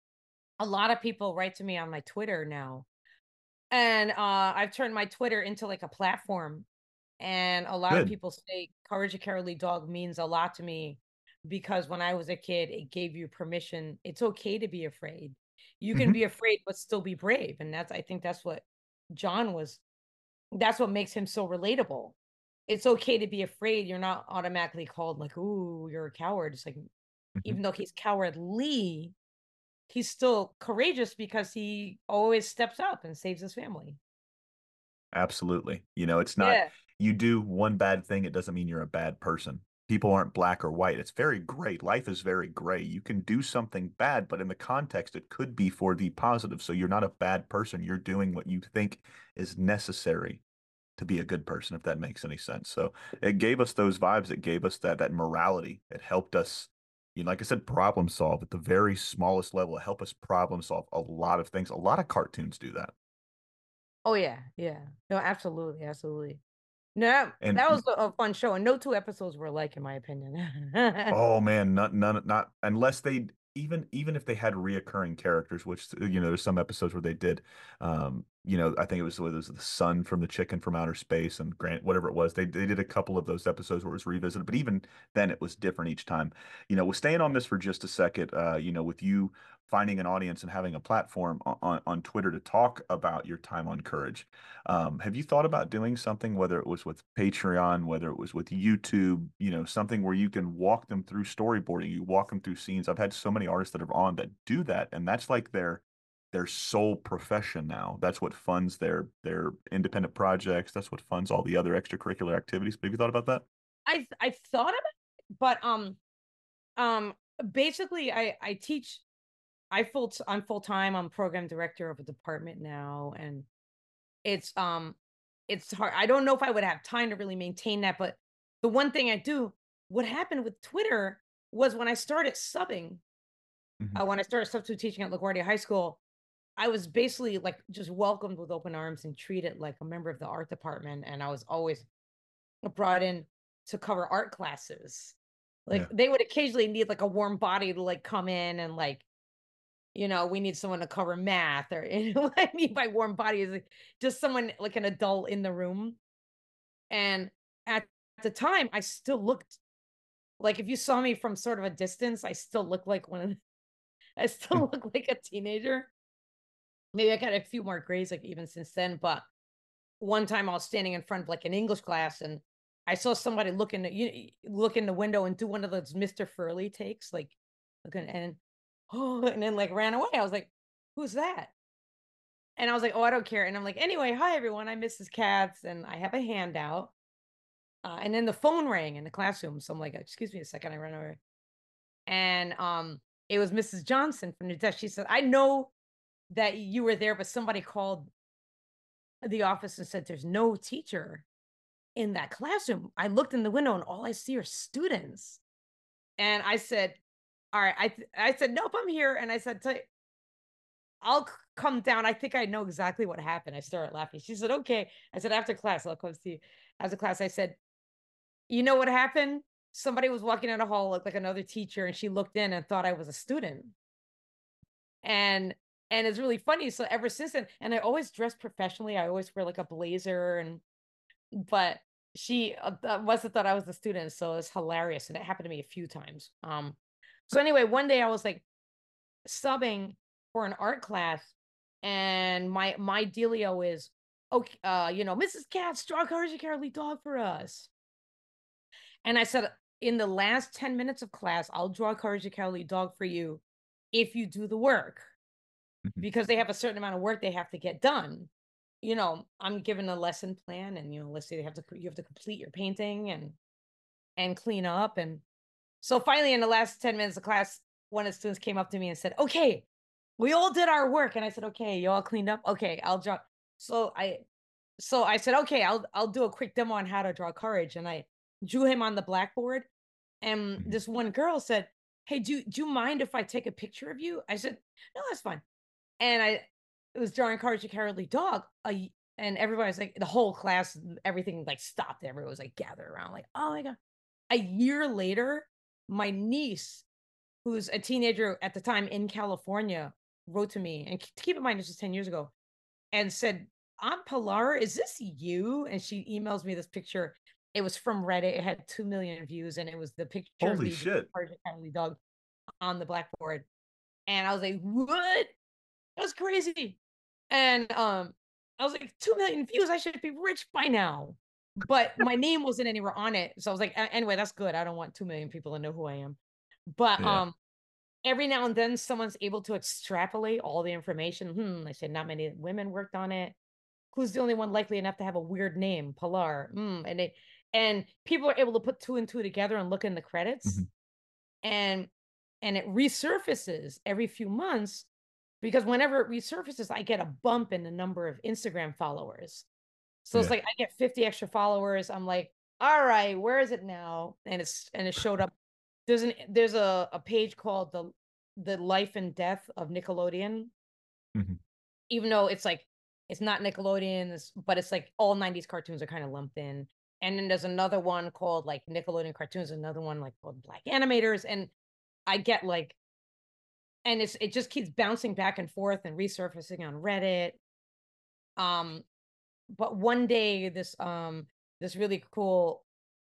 a lot of people write to me on my Twitter now, and I've turned my Twitter into like a platform. And a lot of Good. people say Courage the Cowardly Dog means a lot to me because when I was a kid, it gave you permission. It's okay to be afraid. You can Hmm. be afraid, but still be brave. And I think that's what John was, that's what makes him so relatable. It's okay to be afraid. You're not automatically called like, ooh, you're a coward. It's like, Hmm. even though he's cowardly, he's still courageous because he always steps up and saves his family. Absolutely. It's not, Yeah. you do one bad thing, it doesn't mean you're a bad person. People aren't black or white. It's very gray. Life is very gray. You can do something bad, but in the context, it could be for the positive. So you're not a bad person. You're doing what you think is necessary to be a good person, if that makes any sense. So it gave us those vibes. It gave us that morality. It helped us, like I said, problem solve at the very smallest level. It helped us problem solve a lot of things. A lot of cartoons do that. Oh yeah. Yeah. No, absolutely. Absolutely. No, And that was a fun show, and no two episodes were alike, in my opinion. oh man, not unless they even if they had reoccurring characters, which there's some episodes where they did. I think it was the son from the chicken from outer space and Grant, whatever it was. They did a couple of those episodes where it was revisited, but even then it was different each time. We're staying on this for just a second. With you finding an audience and having a platform on Twitter to talk about your time on Courage. Have you thought about doing something, whether it was with Patreon, whether it was with YouTube, something where you can walk them through storyboarding, you walk them through scenes? I've had so many artists that are on that do that, and that's like their sole profession now. That's what funds their independent projects. That's what funds all the other extracurricular activities. But have you thought about that? I thought of it, but um basically I teach. I'm full time. I'm program director of a department now, and it's um it's hard. I don't know if I would have time to really maintain that, but the one thing I do, what happened with Twitter was when I started subbing, Hmm. when I started substitute teaching at LaGuardia High School, I was basically like just welcomed with open arms and treated like a member of the art department, and I was always brought in to cover art classes. Like Yeah. they would occasionally need like a warm body to like come in and like, we need someone to cover math, or what I mean by warm body is like just someone like an adult in the room. And at the time, I still looked like, if you saw me from sort of a distance, I still look like I still look like a teenager. Maybe I got a few more grays like even since then, but one time I was standing in front of like an English class and I saw somebody look in the window and do one of those Mr. Furley takes, like looking and oh, and then like ran away. I was like, "Who's that?" And I was like, "Oh, I don't care." And I'm like, "Anyway, hi everyone. I'm Mrs. Katz, and I have a handout." And then the phone rang in the classroom, so I'm like, "Excuse me a second." I ran over, and it was Mrs. Johnson from the desk. She said, "I know that you were there, but somebody called the office and said there's no teacher in that classroom." I looked in the window and all I see are students. And I said, "All right." I said, "Nope, I'm here." And I said, "I'll come down. I think I know exactly what happened." I started laughing. She said, "Okay." I said, "After class, I'll come see you." After class, I said, "You know what happened? Somebody was walking in a hall, looked like another teacher, and she looked in and thought I was a student." And it's really funny. So ever since then, and I always dress professionally. I always wear like a blazer, and but she must have thought I was a student, so it's hilarious, and it happened to me a few times. So anyway, one day I was like subbing for an art class, and my dealio is, okay, Mrs. Katz, draw Courage the Cowardly Dog for us. And I said, in the last 10 minutes of class, I'll draw Courage the Cowardly Dog for you if you do the work, Mhm. because they have a certain amount of work they have to get done. I'm given a lesson plan, and let's say you have to complete your painting and clean up. And so finally, in the last 10 minutes of class, one of the students came up to me and said, "Okay, we all did our work." And I said, "Okay, you all cleaned up? Okay, I'll draw." So I said, "Okay, I'll do a quick demo on how to draw Courage." And I drew him on the blackboard. And Mhm. this one girl said, "Hey, do you mind if I take a picture of you?" I said, "No, that's fine." And it was drawing Courage the Cowardly Dog. And everybody was like, the whole class, everything like stopped. Everyone was like gathered around, like, "Oh my God." A year later, my niece, who's a teenager at the time in California, wrote to me. And keep in mind, this was 10 years ago, and said, "Aunt Pilar, is this you?" And she emails me this picture. It was from Reddit. It had 2 million views, and it was the picture of Holy me shit. Courage the Cowardly Dog on the blackboard. And I was like, "What? That's crazy." And I was like, 2 million views. I should be rich by now. But my name wasn't anywhere on it. So I was like, Anyway, that's good. I don't want 2 million people to know who I am." But Yeah. every now and then someone's able to extrapolate all the information. I said, not many women worked on it. Who's the only one likely enough to have a weird name? Pilar. And people are able to put two and two together and look in the credits, Mhm. and it resurfaces every few months, because whenever it resurfaces, I get a bump in the number of Instagram followers. So it's Yeah. like I get 50 extra followers. I'm like, all right, where is it now? And it showed up. There's a page called the Life and Death of Nickelodeon, Mhm. even though it's not Nickelodeon, but it's like all 90s cartoons are kind of lumped in. And then there's another one called like Nickelodeon Cartoons, another one like called Black Animators. And I get like, and it just keeps bouncing back and forth and resurfacing on Reddit. Um, but one day this really cool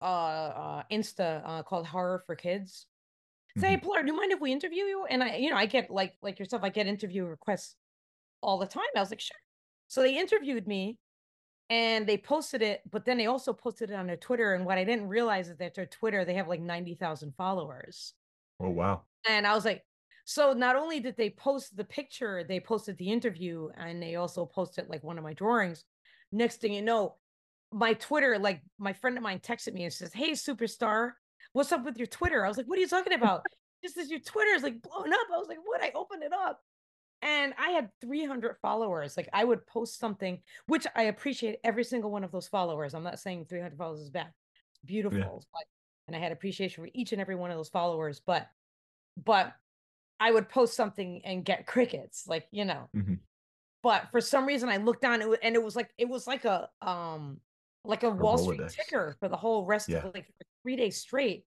Insta called Horror for Kids say, "Hey, Mhm. Pilar, do you mind if we interview you?" And I get like yourself, I get interview requests all the time. I was like, "Sure." So they interviewed me and they posted it, but then they also posted it on their Twitter. And what I didn't realize is that their Twitter, they have like 90,000 followers. Oh wow. And I was like, so not only did they post the picture, they posted the interview, and they also posted like one of my drawings. Next thing you know, my Twitter, like my friend of mine texted me and says, "Hey, superstar, what's up with your Twitter?" I was like, "What are you talking about?" This is your Twitter is like blowing up. I was like, "What?" I opened it up and I had 300 followers. Like I would post something, which I appreciate every single one of those followers. I'm not saying 300 followers is bad. It's Yeah. beautiful. And I had appreciation for each and every one of those followers. But I would post something and get crickets, Mhm. But for some reason, I looked down, and it was like a A Wall Street Rolodex. ticker for the whole rest of Yeah. like for 3 days straight.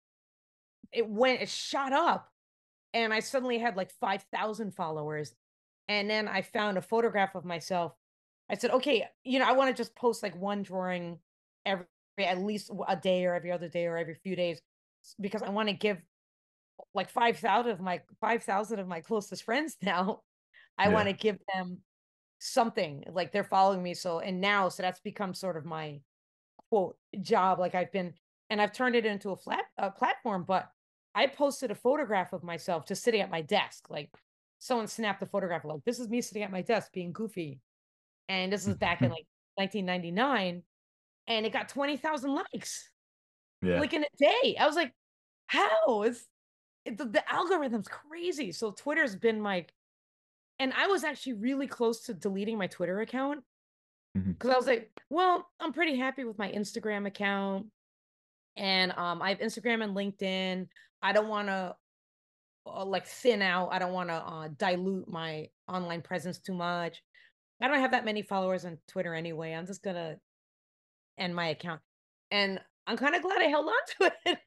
It shot up, and I suddenly had like 5,000 followers. And then I found a photograph of myself. I said, "Okay, I want to just post like one drawing every at least a day or every other day or every few days, because I want to give like 5,000 of my closest friends now. I want Yeah. to give them something, like they're following me. So that's become sort of my quote job. Like I've turned it into a platform, but I posted a photograph of myself just sitting at my desk. Like someone snapped a photograph, like, "This is me sitting at my desk being goofy." And this was back in like 1999, and it got 20,000 likes Yeah. like in a day. I was like, how? The algorithm's crazy. So Twitter's been like, and I was actually really close to deleting my Twitter account Mhm. because I was like, well, I'm pretty happy with my Instagram account. And I have Instagram and LinkedIn. I don't want to like thin out. I don't want to dilute my online presence too much. I don't have that many followers on Twitter anyway. I'm just gonna end my account. And I'm kind of glad I held on to it.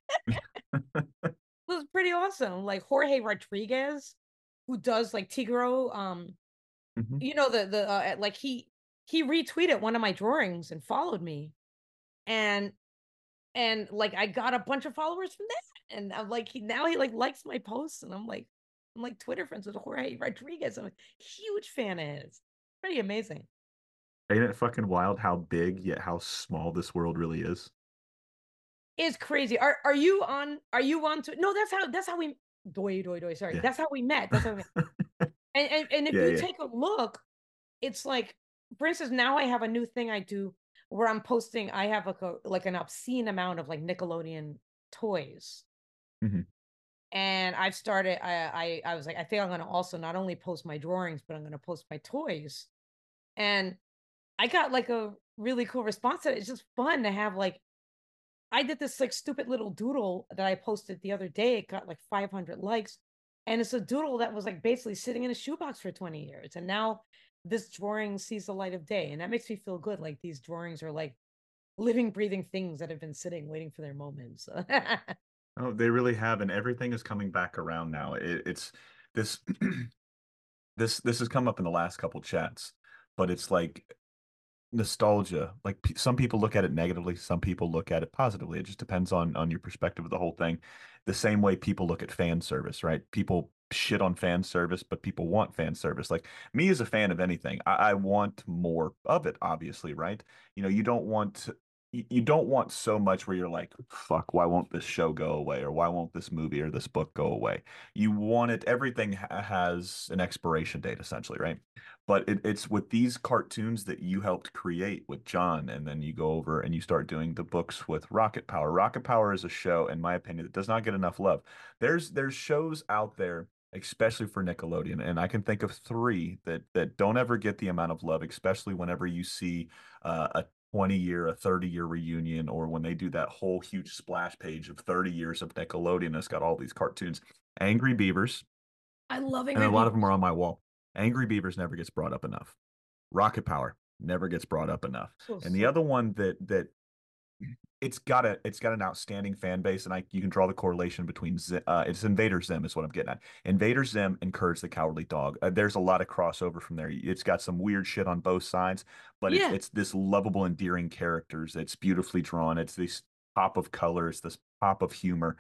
It was pretty awesome. Like Jorge Rodriguez, who does like Tigro, Mhm. like he retweeted one of my drawings and followed me. And like I got a bunch of followers from that. And I'm like, he like likes my posts, and I'm like Twitter friends with Jorge Rodriguez. I'm a huge fan of his. Pretty amazing. Ain't it fucking wild how big yet how small this world really is? It's crazy. Are you on to no, that's how we doy doy doy, sorry. Yeah. That's how we met. That's how we met. And if Yeah, you yeah. take a look, it's like, for instance, now I have a new thing I do where I'm posting, I have like an obscene amount of like Nickelodeon toys. Mhm. And I've started I was like, I think I'm gonna also not only post my drawings, but I'm gonna post my toys. And I got like a really cool response to it. It's just fun to have like I did this like stupid little doodle that I posted the other day. It got like 500 likes. And it's a doodle that was like basically sitting in a shoebox for 20 years. And now this drawing sees the light of day. And that makes me feel good. Like these drawings are like living, breathing things that have been sitting, waiting for their moments. Oh, they really have, and everything is coming back around now. It's this this has come up in the last couple chats, but it's like nostalgia. Like some people look at it negatively, some people look at it positively. It just depends on your perspective of the whole thing. The same way people look at fan service, right? People shit on fan service, but people want fan service. Like me as a fan of anything, I want more of it, obviously, right? You don't want you don't want so much where you're like, fuck, why won't this show go away? Or why won't this movie or this book go away? You want it, everything has an expiration date, essentially, right? But it's with these cartoons that you helped create with John, and then you go over and you start doing the books with Rocket Power. Rocket Power is a show, in my opinion, that does not get enough love. There's shows out there, especially for Nickelodeon, and I can think of three that don't ever get the amount of love, especially whenever you see a 20-year, a 30-year reunion, or when they do that whole huge splash page of 30 years of Nickelodeon. It's got all these cartoons. Angry Beavers, I love and Angry a lot of them Beavers. are on my wall. Angry Beavers never gets brought up enough. Rocket Power never gets brought up enough. So And the so other one that it's got an outstanding fan base, and you can draw the correlation between it's Invader Zim is what I'm getting at. Invader Zim and Courage the Cowardly Dog. There's a lot of crossover from there. It's got some weird shit on both sides, but it's yeah. it's this lovable, endearing characters. It's beautifully drawn. It's this pop of colors, this pop of humor,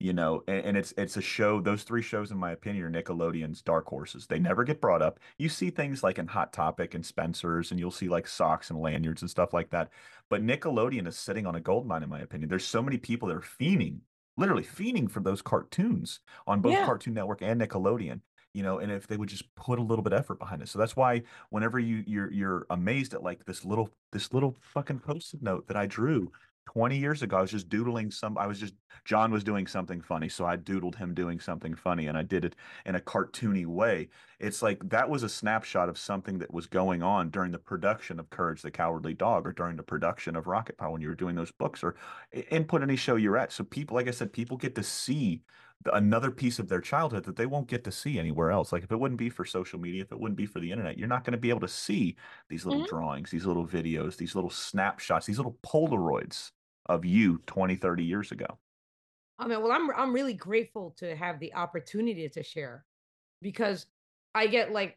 and it's a show. Those three shows, in my opinion, are Nickelodeon's dark horses. They never get brought up. You see things like in Hot Topic and Spencer's, and you'll see like socks and lanyards and stuff like that. But Nickelodeon is sitting on a gold mine, in my opinion. There's so many people that are fiending, literally fiending for those cartoons on both Yeah. Cartoon Network and Nickelodeon. And if they would just put a little bit of effort behind it. So that's why whenever you're amazed at like this little fucking post-it note that I drew 20 years ago, I was just John was doing something funny, so I doodled him doing something funny, and I did it in a cartoony way. It's like that was a snapshot of something that was going on during the production of Courage the Cowardly Dog, or during the production of Rocket Power when you were doing those books, or input any show you're at. So people, like I said, people get to see another piece of their childhood that they won't get to see anywhere else. Like if it wouldn't be for social media, if it wouldn't be for the internet, you're not going to be able to see these little Mhm. drawings, these little videos, these little snapshots, these little Polaroids of you 20, 30 years ago. I mean, well, I'm really grateful to have the opportunity to share because I get like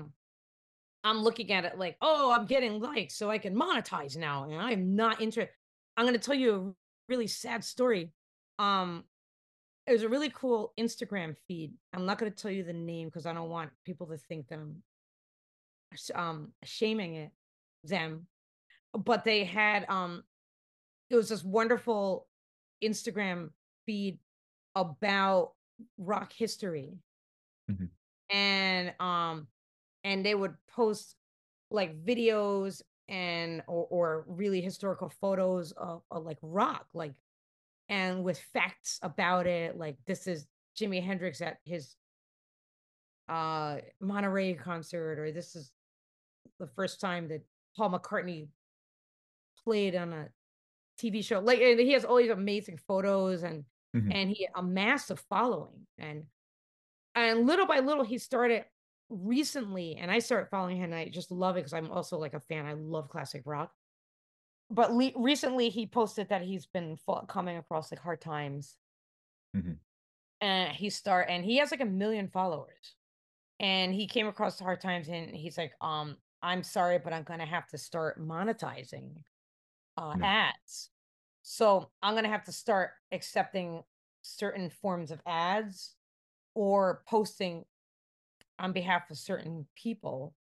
I'm looking at it like, oh, I'm getting likes, so I can monetize now. And I'm not interested. I'm gonna tell you a really sad story. Um, it was a really cool Instagram feed. I'm not gonna tell you the name because I don't want people to think that I'm shaming them. But they had it was this wonderful Instagram feed about rock history. Mhm. And and they would post like videos or really historical photos of like rock, like, and with facts about it, like this is Jimi Hendrix at his Monterey concert, or this is the first time that Paul McCartney played on a TV show. Like, and he has all these amazing photos, Mhm. and he amassed a following, and little by little he started recently, and I started following him, and I just love it because I'm also like a fan. I love classic rock. But recently he posted that he's been coming across like hard times, Mhm. and he has like 1 million followers, and he came across hard times, and he's like, I'm sorry, but I'm gonna have to start monetizing Yeah. ads. So I'm gonna have to start accepting certain forms of ads or posting on behalf of certain people.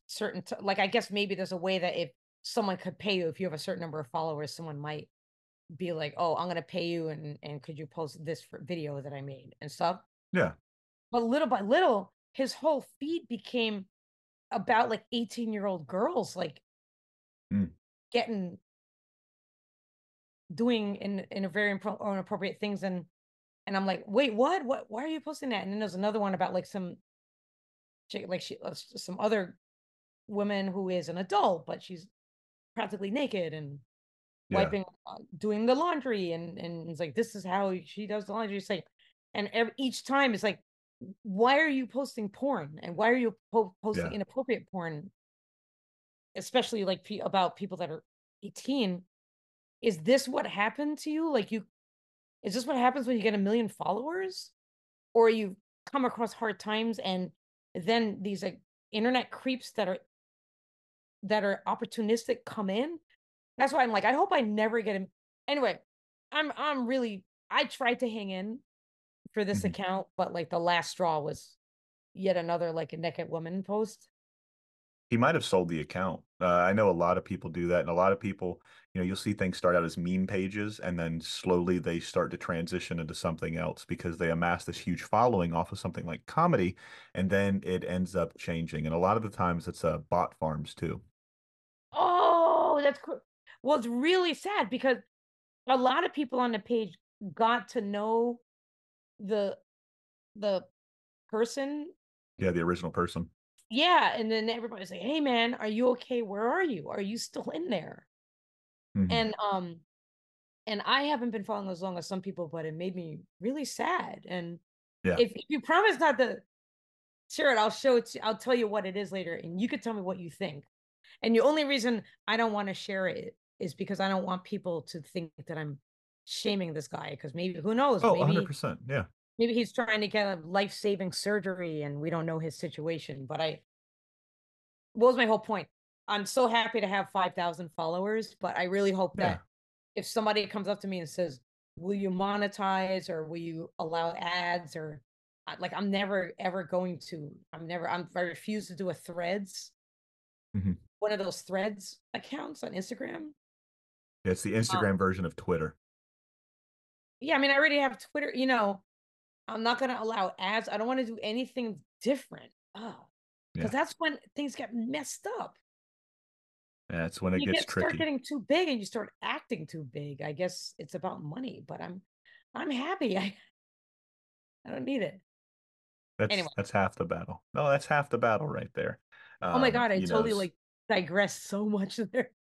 Like, I guess maybe there's a way that if someone could pay you if you have a certain number of followers, someone might be like, oh, I'm gonna pay you, and could you post this for video that I made and stuff. Yeah. But little by little, his whole feed became about like 18-year-old girls like Mm. getting doing in a very inappropriate things, and I'm like, wait, what, why are you posting that? And then there's another one about like some chick, like some other woman who is an adult, but she's practically naked and Yeah. wiping, doing the laundry, and it's like, this is how she does the laundry. It's like, and each time it's like, why are you posting porn, and why are you posting Yeah. inappropriate porn, especially like about people that are 18? Is this what happened to you? Like, is this what happens when you get a million followers, or you come across hard times, and then these like internet creeps that are opportunistic come in? That's why I'm like, I hope I never get him. Anyway, I'm really, I tried to hang in for this Mhm. account, but like the last straw was yet another like a naked woman post. He might have sold the account. I know a lot of people do that, and a lot of people, you'll see things start out as meme pages, and then slowly they start to transition into something else because they amass this huge following off of something like comedy, and then it ends up changing. And a lot of the times, it's bot farms too. Oh, that's cool. Well, it's really sad because a lot of people on the page got to know the the person. Yeah, the original person. Yeah, and then everybody's like, "Hey man, are you okay? Where are you? Are you still in there?" Hmm. And I haven't been following as long as some people, but it made me really sad. And Yeah. if you promise not to share it, I'll show it to, I'll tell you what it is later, and you could tell me what you think. And the only reason I don't want to share it is because I don't want people to think that I'm shaming this guy, because maybe, who knows, Oh, maybe 100%. Yeah. he's trying to get a life-saving surgery and we don't know his situation. But what was my whole point? I'm so happy to have 5,000 followers, but I really hope Yeah. that if somebody comes up to me and says, "Will you monetize, or will you allow ads?" or like, I'm never ever going to. I refuse to do a Threads, Hmm. one of those Threads accounts on Instagram. Yeah, it's the Um, Instagram version of Twitter. yeah, I mean, I already have Twitter. I'm not gonna allow ads. I don't want to do anything different. Oh, because Yeah. that's when things get messed up. Yeah, it's when it You gets start tricky. getting too big and you start acting too big. I guess it's about money, but I'm happy. I don't need it. Anyway, That's half the battle. No, that's half the battle right there. oh my God, I You know, totally like digressed so much there.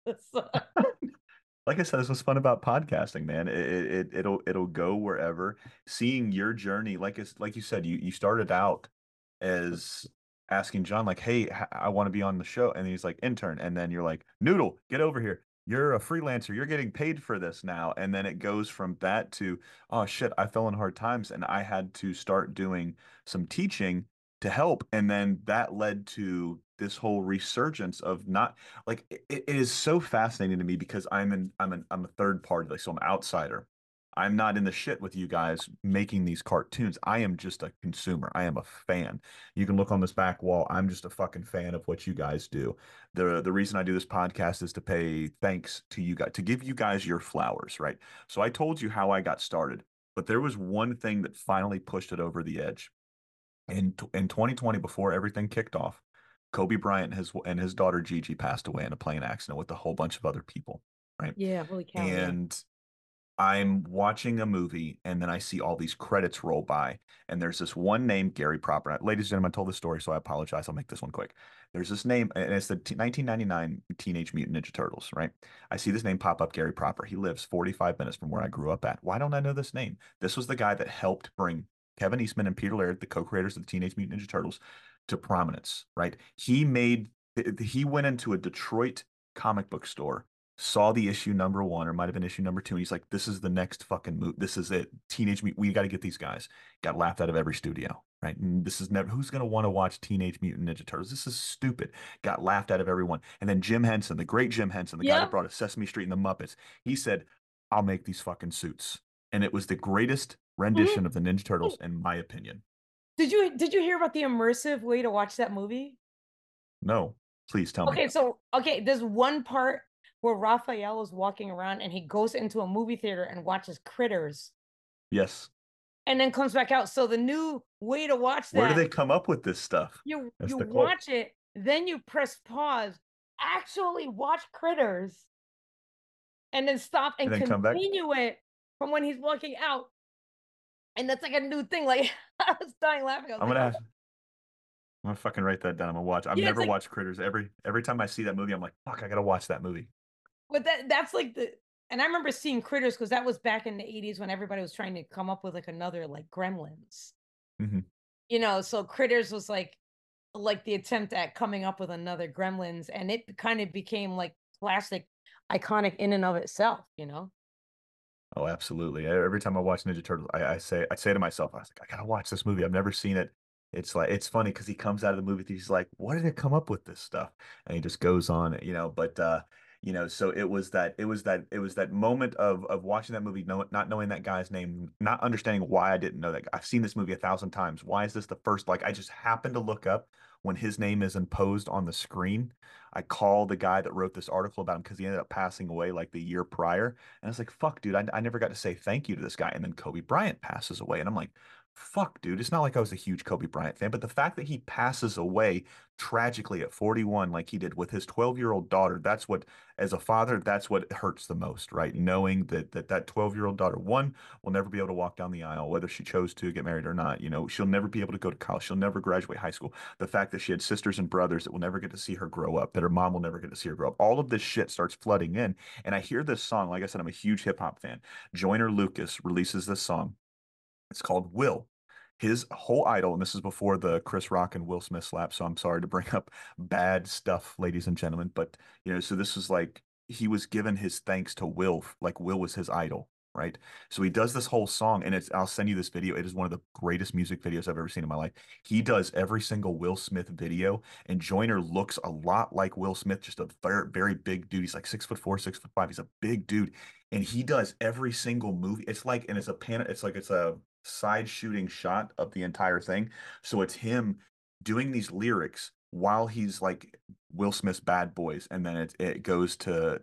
like I said, this was fun about podcasting, man. It'll go wherever. Seeing your journey, like you said, you started out as asking John, like, "Hey, I want to be on the show," and he's like, "Intern," and then you're like, "Noodle, get over here. You're a freelancer. You're getting paid for this now." And then it goes from that to, "Oh shit, I fell in hard times, and I had to start doing some teaching to help," and then that led to this whole resurgence of not like it is so fascinating to me because I'm a third party, like so I'm an outsider. I'm not in the shit with you guys making these cartoons. I am just a consumer. I am a fan. You can look on this back wall. I'm just a fucking fan of what you guys do. The reason I do this podcast is to pay thanks to you guys, to give you guys your flowers, right? So I told you how I got started, but there was one thing that finally pushed it over the edge. In 2020, before everything kicked off, Kobe Bryant and his daughter Gigi passed away in a plane accident with a whole bunch of other people, right? Yeah, holy cow, yeah. And I'm watching a movie and then I see all these credits roll by. And there's this one name, Gary Proper. Ladies and gentlemen, I told this story, so I apologize. I'll make this one quick. There's this name, and it's the 1999 Teenage Mutant Ninja Turtles, right? I see this name pop up, Gary Proper. He lives 45 minutes from where I grew up at. Why don't I know this name? This was the guy that helped bring Kevin Eastman and Peter Laird, the co-creators of the Teenage Mutant Ninja Turtles, to prominence, right? He went into a Detroit comic book store, saw the issue number one, or might have been issue number two, and he's like, "This is the next fucking move. This is it. Teenage Mutant. We got to get these guys." Got laughed out of every studio, right? And this is never. Who's gonna want to watch Teenage Mutant Ninja Turtles? This is stupid. Got laughed out of everyone. And then Jim Henson, the great Jim Henson, the guy that Yeah. brought us Sesame Street and the Muppets, he said, "I'll make these fucking suits," and it was the greatest Mhm. rendition of the Ninja Turtles, in my opinion. Did you hear about the immersive way to watch that movie? No, please tell me. Okay, so okay, there's one part. where Raphael is walking around and he goes into a movie theater and watches Critters Yes. and then comes back out. So the new way to watch Where do that, they come up with this stuff? That's you the quote. watch it, then you press pause, actually watch Critters, and then stop And and then come back. continue it from when he's walking out. And that's like a new thing. Like I was dying laughing. I was I'm like, gonna oh have, I'm gonna fucking write that down. I'm gonna watch. I've yeah, it's never like, watched Critters. Every time I see that movie, I'm like, fuck, I gotta watch that movie. but that's like the, and I remember seeing Critters because that was back in the 80s when everybody was trying to come up with like another like Gremlins. Hmm. So Critters was like the attempt at coming up with another Gremlins, and it kind of became like classic, iconic in and of itself. Oh, absolutely. Every time I watch Ninja Turtles, I say to myself, I was like, I gotta watch this movie. I've never seen it. It's like it's funny because he comes out of the movie, he's like, "What did it come up with this stuff?" And he just goes on, But so it was that moment of watching that movie, not knowing that guy's name, not understanding why I didn't know that. I've seen this movie 1,000 times. Why is this the first? Like, I just happened to look up when his name is imposed on the screen. I call the guy that wrote this article about him because he ended up passing away like the year prior. And I was like, fuck, dude, I never got to say thank you to this guy. And then Kobe Bryant passes away. And I'm like, fuck, dude, it's not like I was a huge Kobe Bryant fan, but the fact that he passes away tragically at 41, like he did with his 12-year-old daughter, that's what, as a father, that's what hurts the most, right? Knowing that 12-year-old daughter, one, will never be able to walk down the aisle, whether she chose to get married or not. She'll never be able to go to college. She'll never graduate high school. The fact that she had sisters and brothers that will never get to see her grow up, that her mom will never get to see her grow up. All of this shit starts flooding in. And I hear this song. Like I said, I'm a huge hip hop fan. Joyner Lucas releases this song. It's called Will. His whole idol, and this is before the Chris Rock and Will Smith slap, so I'm sorry to bring up bad stuff, ladies and gentlemen. But, so this is like he was given his thanks to Will, like Will was his idol, right? So he does this whole song, and I'll send you this video. It is one of the greatest music videos I've ever seen in my life. He does every single Will Smith video, and Joyner looks a lot like Will Smith, just a very, very big dude. He's like 6'4", 6'5". He's a big dude, and he does every single movie. It's like, and it's a side shooting shot of the entire thing. So it's him doing these lyrics while he's like Will Smith's Bad Boys, and then it goes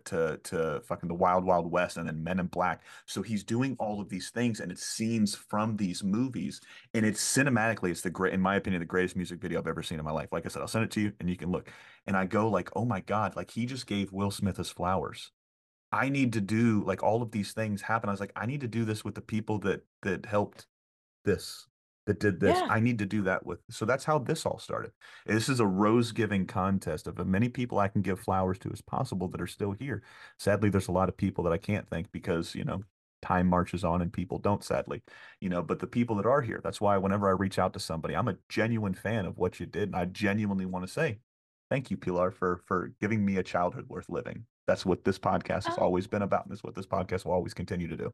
to fucking the Wild Wild West, and then Men in Black. So he's doing all of these things, and it's scenes from these movies, and it's cinematically, it's in my opinion, the greatest music video I've ever seen in my life. Like I said, I'll send it to you, and you can look. And I go like, oh my God, like he just gave Will Smith his flowers. I need to do like all of these things happen. I was like, I need to do this with the people that helped this, that did this. yeah. I need to do that with. So that's how this all started. This is a rose giving contest of as many people I can give flowers to as possible that are still here. Sadly, there's a lot of people that I can't thank because, time marches on and people don't, sadly, but the people that are here, that's why whenever I reach out to somebody, I'm a genuine fan of what you did. And I genuinely want to say, thank you, Pilar, for giving me a childhood worth living. That's what this podcast has Oh, always been about, and that's what this podcast will always continue to do.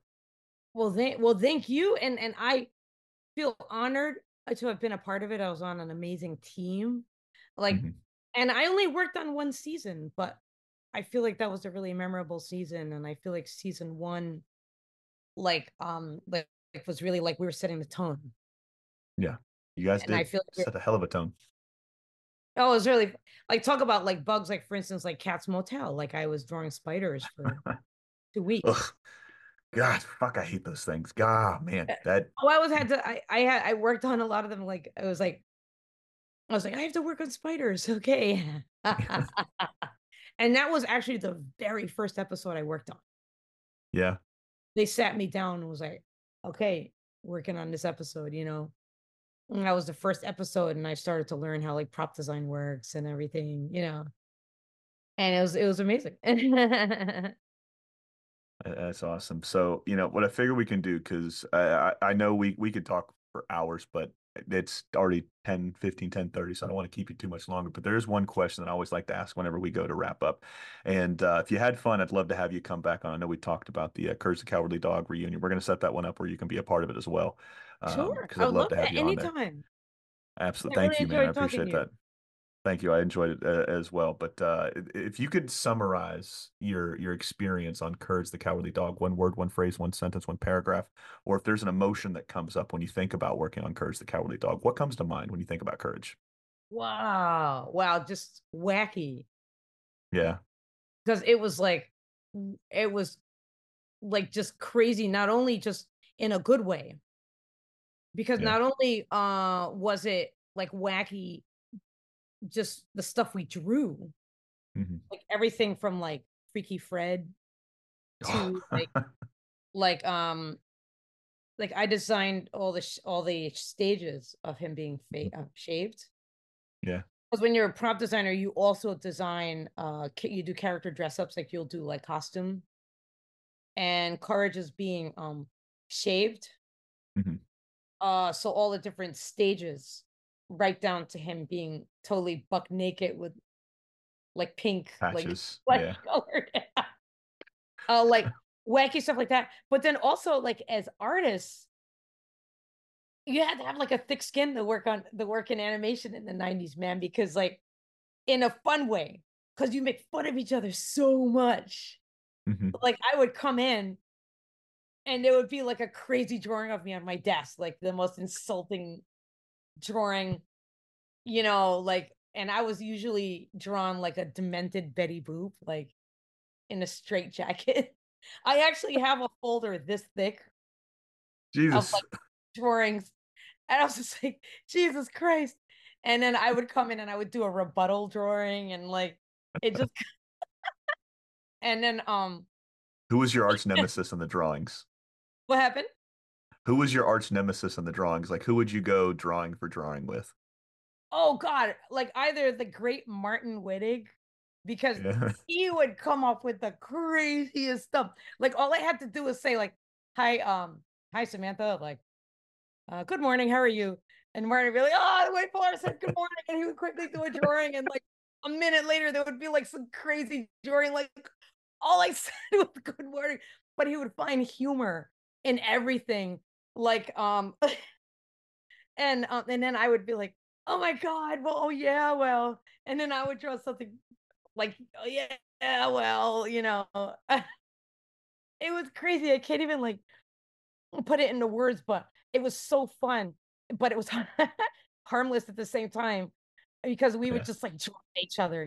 thank you, and I feel honored to have been a part of it. I was on an amazing team, like, Hmm. and I only worked on one season, but I feel like that was a really memorable season, and I feel like season one, like was really like we were setting the tone, Yeah, you guys and I did feel like set a hell of a tone. oh, it was really like talk about like bugs, like for instance, like Cat's Motel, like I was drawing spiders for 2 weeks. Ugh, God, fuck, I hate those things. God, man, that. Oh, I was had to I worked on a lot of them. Like I was like, I have to work on spiders. Okay. And that was actually the very first episode I worked on. Yeah, They sat me down and was like, okay, working on this episode. And that was the first episode, and I started to learn how like prop design works and everything. And it was amazing. that's awesome. So, what I figure we can do, because I know we could talk for hours, but it's already 10:15, 10:30, so I don't want to keep you too much longer. But there is one question that I always like to ask whenever we go to wrap up. And if you had fun, I'd love to have you come back on. I know we talked about the Courage the Cowardly Dog reunion. We're going to set that one up where you can be a part of it as well, Sure. because I I'd would love love to have that you on there. anytime. I Absolutely. Thank really you, man. I enjoyed talking appreciate to you. that. Thank you. I enjoyed it as well. But if you could summarize your experience on Courage the Cowardly Dog, one word, one phrase, one sentence, one paragraph, or if there's an emotion that comes up when you think about working on Courage the Cowardly Dog, what comes to mind when you think about Courage? Wow. Wow. Just wacky. Yeah. Because it was like it was like just crazy, not only just in a good way, because Yeah. not only was it like wacky, just the stuff we drew, Mhm. like everything from like Freaky Fred to like like I designed all the stages of him being shaved. Yeah. Because when you're a prop designer, you also design you do character dress ups, like you'll do like costume, and Courage is being shaved. Mhm. So all the different stages, right down to him being totally buck naked with like pink, like Patches. flesh Yeah. colored, like wacky stuff like that. But then also like as artists, you had to have like a thick skin to work in animation in the 90s, man, because like in a fun way, because you make fun of each other so much. Mhm. Like I would come in and there would be like a crazy drawing of me on my desk, like the most insulting drawing, like, and I was usually drawn like a demented Betty Boop, like in a straight jacket. I actually have a folder this thick of Jesus. like drawings. And I was just like, Jesus Christ. And then I would come in and I would do a rebuttal drawing and like it just and then Who was your arch nemesis in the drawings? what happened? Who was your arch nemesis in the drawings? Like, who would you go drawing for drawing with? Oh God, like either the great Martin Wittig, because Yeah. he would come up with the craziest stuff. Like all I had to do was say, like, hi Samantha, like, good morning, how are you? And Martin would be like, oh, the way Pilar said good morning, and he would quickly do a drawing, and like a minute later there would be like some crazy drawing, like all I said was good morning, but he would find humor in everything. Like and then I would be like, oh my God, well, oh yeah, well, and then I would draw something like, oh yeah, well, it was crazy. I can't even like put it into words, but it was so fun, but it was harmless at the same time because we would Yeah. just like draw each other,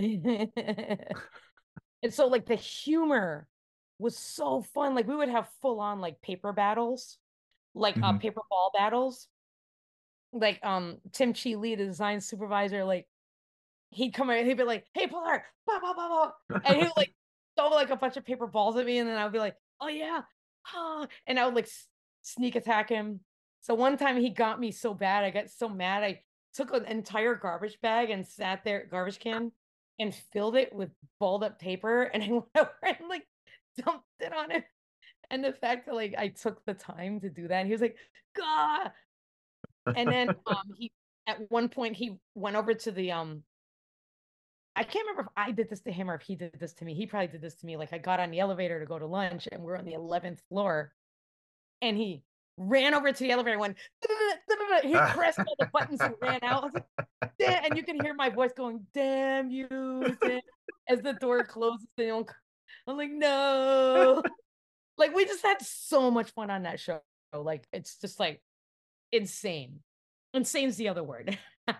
and so like the humor was so fun. Like we would have full on like paper battles, like Hmm. paper ball battles. Like Tim Chi Lee, the design supervisor, like he'd come in, he'd be like, "Hey, Pilar, blah blah blah blah," and he'd like throw like a bunch of paper balls at me, and then I'd be like, "Oh yeah," and I would like sneak attack him. So one time he got me so bad, I got so mad, I took an entire garbage bag and sat there, garbage can, and filled it with balled up paper, and I went over and like dumped it on him. And the fact that like I took the time to do that, and he was like, "God," and then he at one point he went over to the I can't remember if I did this to him or if he did this to me. He probably did this to me. Like I got on the elevator to go to lunch and we're on the 11th floor and he ran over to the elevator and went, he pressed all the buttons and ran out. I was like, damn, and you can hear my voice going, damn you, damn, as the door closes. I'm like, no. Like we just had so much fun on that show. Like it's just like insane. Insane's the other word.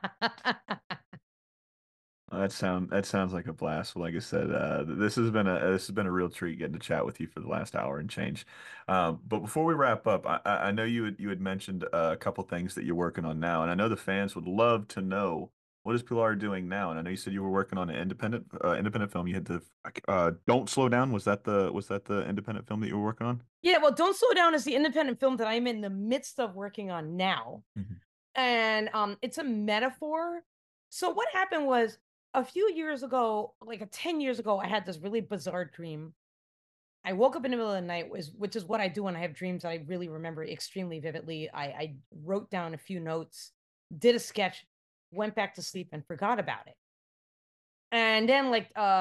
That sounds like a blast. Well, like I said, this has been a real treat getting to chat with you for the last hour and change. But before we wrap up, I know you had mentioned a couple things that you're working on now, and I know the fans would love to know what is Pilar doing now. And I know you said you were working on an independent film. You had the Don't Slow Down. Was that the independent film that you were working on? Yeah, well, Don't Slow Down is the independent film that I'm in the midst of working on now. Mhm. And it's a metaphor. So what happened was a few years ago, like 10 years ago, I had this really bizarre dream. I woke up in the middle of the night, which is what I do when I have dreams that I really remember extremely vividly. I wrote down a few notes, did a sketch, went back to sleep and forgot about it. And then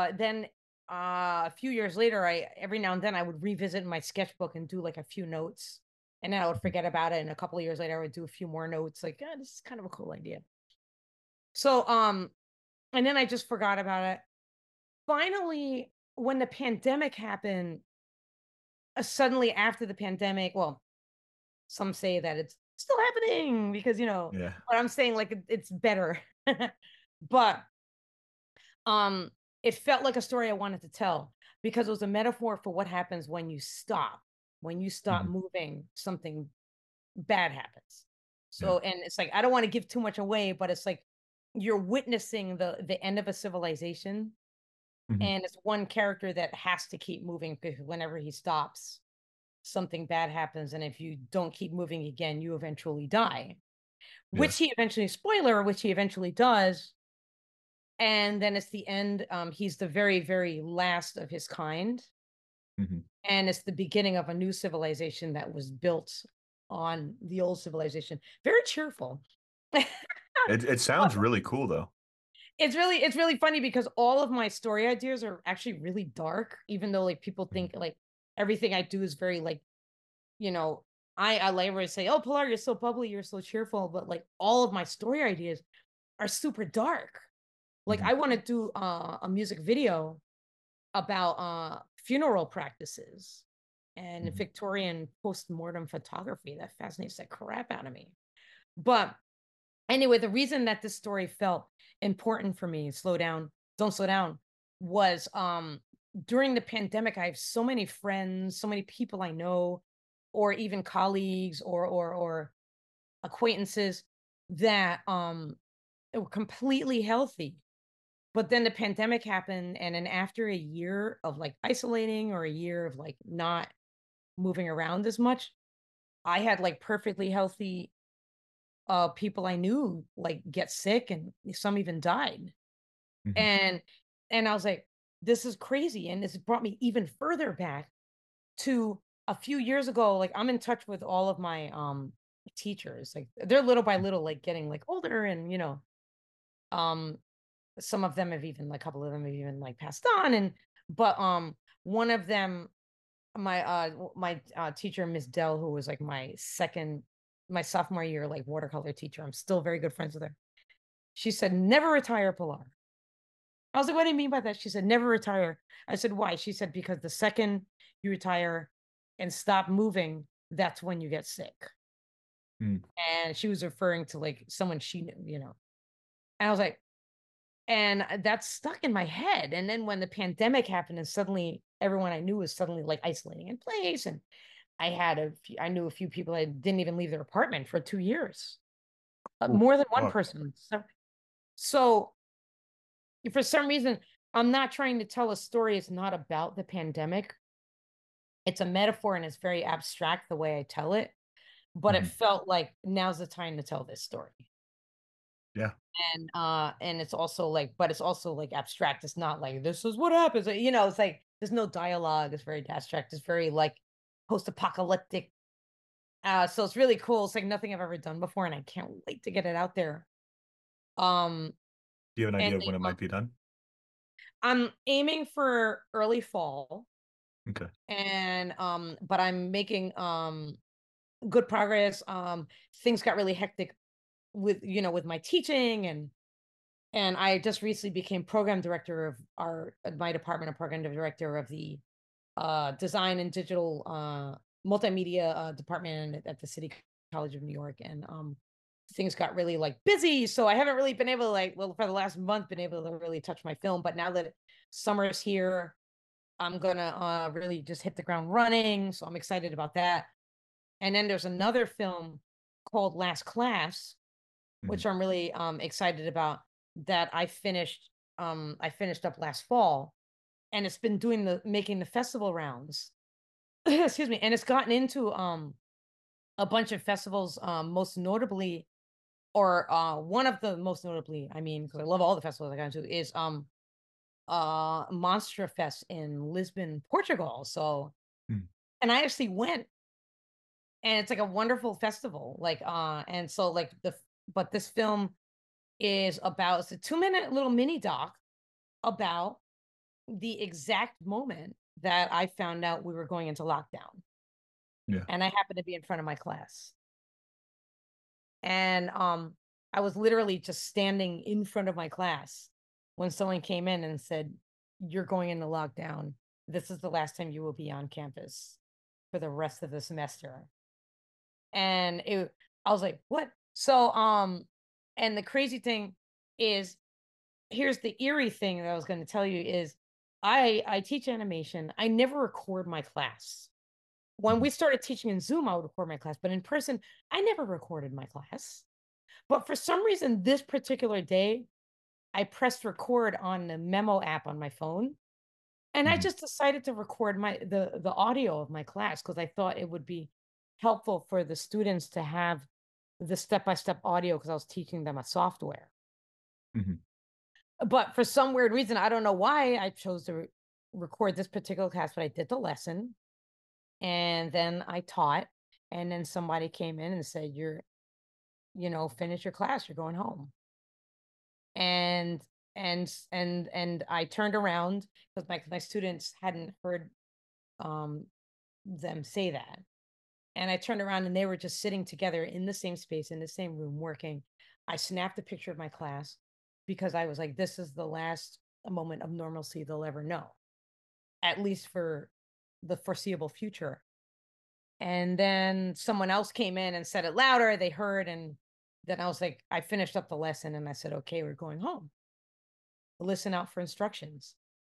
a few years later, I every now and then I would revisit my sketchbook and do like a few notes. And then I would forget about it. And a couple of years later, I would do a few more notes, like, yeah, this is kind of a cool idea. So and then I just forgot about it. Finally, when the pandemic happened, suddenly after the pandemic, well, some say that it's still happening because Yeah. but I'm saying like it's better. But um it felt like a story I wanted to tell. because it was a metaphor for what happens when you stop. When you stop Mhm. moving, something bad happens. Yeah. So, and it's like I don't want to give too much away, but it's like you're witnessing the end of a civilization, Mhm. and it's one character that has to keep moving because whenever he stops, something bad happens, and if you don't keep moving again, you eventually die. Yeah. Which he eventually, spoiler, which he eventually does. And then it's the end. He's the very, very last of his kind, Mhm. and it's the beginning of a new civilization that was built on the old civilization. Very cheerful. It sounds really cool though. It's really funny because all of my story ideas are actually really dark, even though like people Mhm. think like everything I do is very like, you know, I like everybody say, "Oh, Pilar, you're so bubbly, you're so cheerful," but like all of my story ideas are super dark. Like Mhm. I want to do a music video about funeral practices and Mhm. Victorian post-mortem photography. That fascinates the crap out of me. But anyway, the reason that this story felt important for me, slow down, don't slow down, was during the pandemic, I have so many friends, so many people I know, or even colleagues or acquaintances that were completely healthy. But then the pandemic happened, and then after a year of like isolating or a year of like not moving around as much, I had like perfectly healthy people I knew like get sick and some even died. Mhm. And I was like, this is crazy. And this brought me even further back to a few years ago. Like I'm in touch with all of my teachers. Like they're little by little like getting like older and um some of them have even like a couple of them have even like passed on. And but one of them, my teacher, Miss Dell, who was like my sophomore year like watercolor teacher, I'm still very good friends with her. She said, never retire, Pilar. I was like, what do you mean by that? She said, never retire. I said, why? She said, because the second you retire and stop moving, that's when you get sick. Mm. And she was referring to like someone she knew. And I was like, and that stuck in my head. And then when the pandemic happened and suddenly everyone I knew was suddenly like isolating in place, and I knew a few people that didn't even leave their apartment for 2 years, Ooh, more than one fuck. person. So for some reason, I'm not trying to tell a story. It's not about the pandemic. It's a metaphor and it's very abstract the way I tell it. But it Mhm. felt like now's the time to tell this story. Yeah. And it's also like, but it's also like abstract. It's not like this is what happens. It's like there's no dialogue. It's very abstract. It's very like post-apocalyptic. So it's really cool. It's like nothing I've ever done before, and I can't wait to get it out there. Um, Do you have an and idea of when it might be done? I'm aiming for early fall, Okay. and but I'm making good progress. Things got really hectic with my teaching, and I just recently became program director of my department, of program director of the design and digital multimedia department at the City College of New York. And things got really like busy, so I haven't really been able to like, well, for the last month been able to really touch my film. But now that summer's here, I'm gonna really just hit the ground running, so I'm excited about that. And then there's another film called Last Class, Mhm. which I'm really excited about, that I finished up last fall, and it's been doing the making the festival rounds. Excuse me. And it's gotten into a bunch of festivals, most notably, or one of the most notably, I mean, because I love all the festivals I got into, is Monster Fest in Lisbon, Portugal. So, Mm. and I actually went, and it's like a wonderful festival. Like and so like but this film is about, it's a 2-minute little mini doc about the exact moment that I found out we were going into lockdown. Yeah. And I happened to be in front of my class. And I was literally just standing in front of my class when someone came in and said, "You're going into lockdown. This is the last time you will be on campus for the rest of the semester." And I was like, "What?" So and the crazy thing is, here's the eerie thing that I was going to tell you is, I teach animation. I never record my class. When Mhm. we started teaching in Zoom, I would record my class, but in person, I never recorded my class. But for some reason, this particular day, I pressed record on the memo app on my phone, and I Mhm. just decided to record the audio of my class because I thought it would be helpful for the students to have the step-by-step audio because I was teaching them a software. Mhm. But for some weird reason, I don't know why I chose to record this particular class, but I did the lesson and then I taught, and then somebody came in and said, finish your class, you're going home. And and I turned around because my students hadn't heard um them say that. And I turned around and they were just sitting together in the same space, in the same room, working. I snapped a picture of my class because I was like, this is the last moment of normalcy they'll ever know, at least for the foreseeable future. And then someone else came in and said it louder. They heard. And then I was like, I finished up the lesson and I said, okay, we're going home. Listen out for instructions.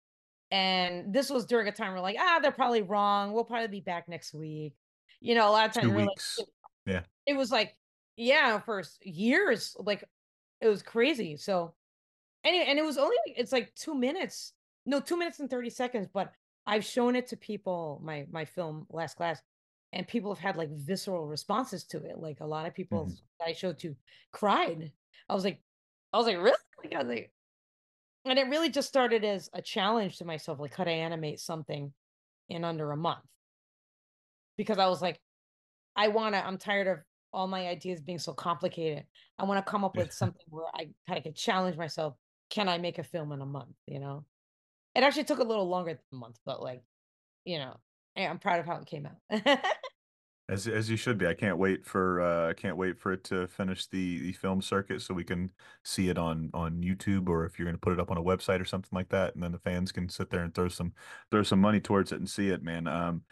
And this was during a time where like, they're probably wrong. We'll probably be back next week. A lot of times Two we're like, weeks. Yeah. it was like, yeah, for years, like it was crazy. So anyway, and it was only it's like 2 minutes, no, 2 minutes and 30 seconds, but I've shown it to people, my film Last Class, and people have had like visceral responses to it. Like a lot of people Mhm. I showed to cried. I was like, really? Like, I was like, and it really just started as a challenge to myself, like how to animate something in under a month. Because I was like, I'm tired of all my ideas being so complicated. I want to come up Yeah. with something where I kind of could challenge myself. Can I make a film in a month? It actually took a little longer than a month, but like, you know, I'm proud of how it came out. As you should be. I can't wait for it to finish the film circuit so we can see it on YouTube, or if you're going to put it up on a website or something like that, and then the fans can sit there and throw some money towards it and see it, man.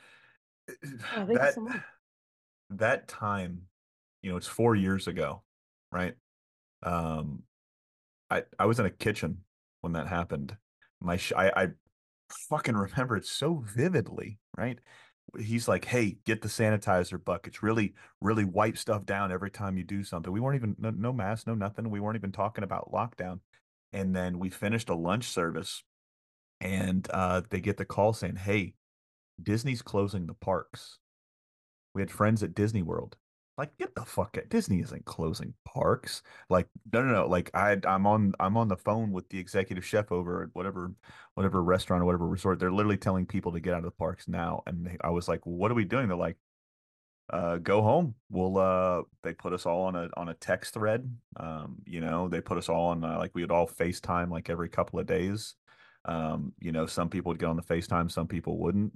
Oh, thank you That so much. that time, it's 4 years ago, right? Um, I was in a kitchen when that happened. I fucking remember it so vividly, right? He's like, "Hey, get the sanitizer buckets. Really wipe stuff down every time you do something." We weren't even no mask, no nothing. We weren't even talking about lockdown. And then we finished a lunch service, and they get the call saying, "Hey, Disney's closing the parks." We had friends at Disney World. Like, get the fuck out. Disney isn't closing parks. Like, no, no, no. Like, I'm on the phone with the executive chef over at whatever restaurant or whatever resort. They're literally telling people to get out of the parks now. And I was like, what are we doing? They're like, go home. They put us all on a text thread. They put us all on like we would all FaceTime like every couple of days. Some people would get on the FaceTime, some people wouldn't.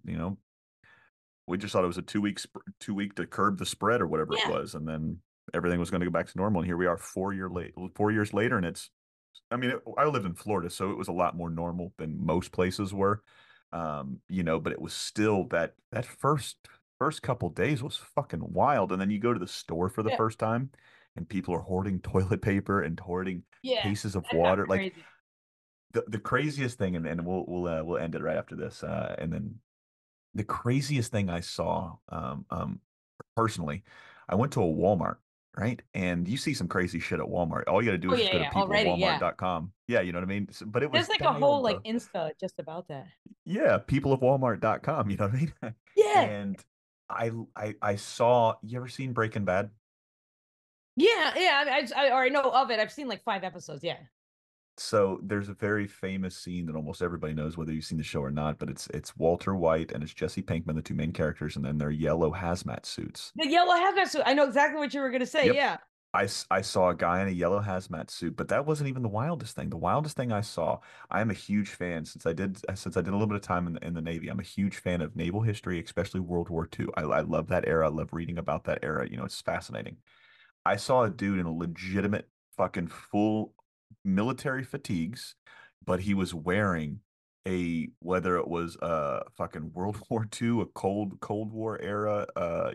We just thought it was a 2 week to curb the spread or whatever it Yeah. was, and then everything was going to go back to normal. And here we are 4 years later, and I mean, I lived in Florida, so it was a lot more normal than most places were. But it was still that first couple days was fucking wild. And then you go to the store for the Yeah. first time, and people are hoarding toilet paper and hoarding Yeah. cases of That got water. Like crazy. the craziest thing, and we'll end it right after this, and then the craziest thing I saw, personally, I went to a Walmart, right? And you see some crazy shit at Walmart. All you got to do Oh is just yeah, go to yeah. Already, yeah. peopleofwalmart.com. Yeah, you know what I mean? But it was There's like a whole dialed like the, Insta just about that. yeah, peopleofwalmart.com. You know what I mean? Yeah. And I saw. You ever seen Breaking Bad? Yeah, yeah. I already know of it. I've seen like 5 episodes. Yeah. So there's a very famous scene that almost everybody knows whether you've seen the show or not, but it's Walter White and it's Jesse Pinkman, the two main characters, and then their yellow hazmat suits. The yellow hazmat suit. I know exactly what you were gonna say. Yep. Yeah. I saw a guy in a yellow hazmat suit, but that wasn't even the wildest thing. The wildest thing I saw, I am a huge fan since I did a little bit of time in the Navy. I'm a huge fan of naval history, especially World War II. I love that era. I love reading about that era. It's fascinating. I saw a dude in a legitimate fucking full military fatigues, but he was wearing whether it was fucking World War II, a Cold War era,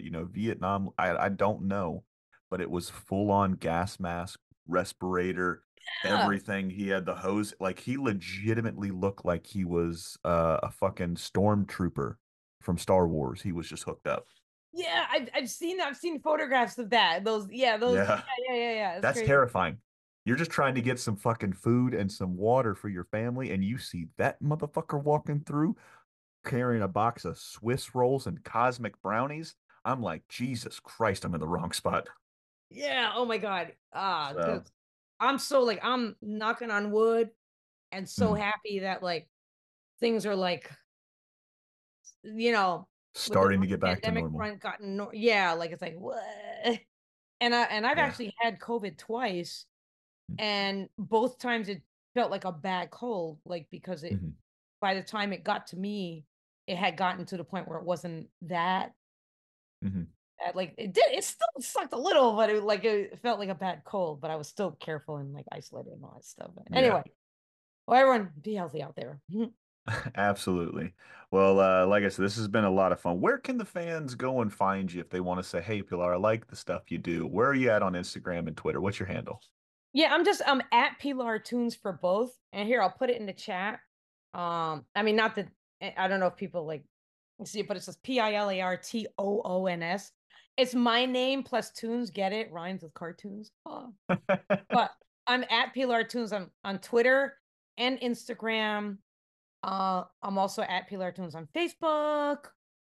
Vietnam, I don't know, but it was full on gas mask, respirator, Yeah. everything. He had the hose. Like he legitimately looked like he was a fucking stormtrooper from Star Wars. He was just hooked up. Yeah, I've seen photographs of that. Those, yeah, those, Yeah, yeah. It's that's crazy. terrifying. You're just trying to get some fucking food and some water for your family, and you see that motherfucker walking through carrying a box of Swiss rolls and cosmic brownies. I'm like, Jesus Christ, I'm in the wrong spot. Yeah. Oh my God. So, Because I'm so like I'm knocking on wood and so mm, happy that like things are like, you know, with the starting to get back to pandemic normal. front gotten yeah, like it's like what? And I've Yeah. actually had COVID twice, Mm-hmm. and both times it felt like a bad cold, like because it Mm-hmm. by the time it got to me, it had gotten to the point where it wasn't that Mm-hmm. like it still sucked a little, but it felt like a bad cold, but I was still careful and like isolated and all that stuff. But Yeah. anyway, well, everyone be healthy out there. Absolutely. Well, like I said, this has been a lot of fun. Where can the fans go and find you if they want to say, "Hey, Pilar, I like the stuff you do"? Where are you at on Instagram and Twitter? What's your handle? Yeah, I'm at Pilar Tunes for both. And here I'll put it in the chat. I mean not that I don't know if people like see it, but it says PILARTOONS. It's my name plus tunes, get it? Rhymes with cartoons. Oh. But I'm at Pilar Tunes on Twitter and Instagram. I'm also at Pilar Tunes on Facebook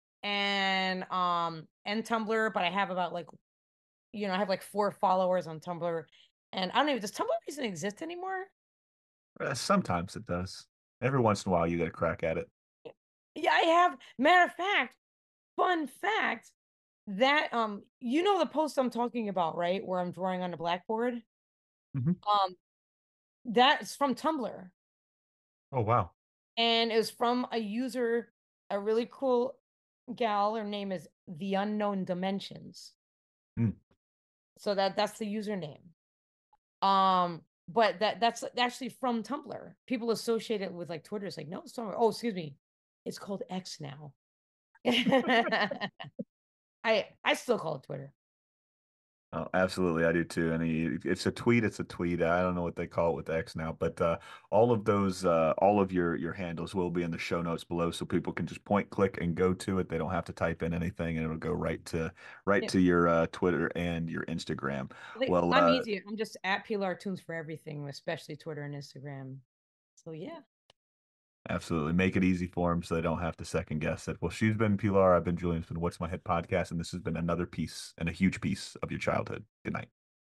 and Tumblr, but I have about like I have like 4 followers on Tumblr. And I don't even does Tumblr even exist anymore? Sometimes it does. Every once in a while, you get a crack at it. Yeah, I have. Matter of fact, fun fact that the post I'm talking about, right? Where I'm drawing on the blackboard. Mhm. Um, that's from Tumblr. Oh, wow. And it was from a user, a really cool gal. Her name is The Unknown Dimensions. Mm. So that's the username. But that's actually from Tumblr. People associate it with like Twitter. It's like, no, it's Tumblr. Oh, excuse me. It's called X now. I still call it Twitter. Oh, absolutely, I do too. And it's a tweet. It's a tweet. I don't know what they call it with X now, but all of those, all of your handles will be in the show notes below, so people can just point, click, and go to it. They don't have to type in anything, and it'll go right Yeah. to your Twitter and your Instagram. Like, Well, I'm easy. I'm just at Pilar Tunes for everything, especially Twitter and Instagram. So yeah. absolutely, make it easy for them so they don't have to second guess it. Well, she's been Pilar. I've been Julian. It's been What's My Head podcast, and this has been another piece and a huge piece of your childhood. Good night.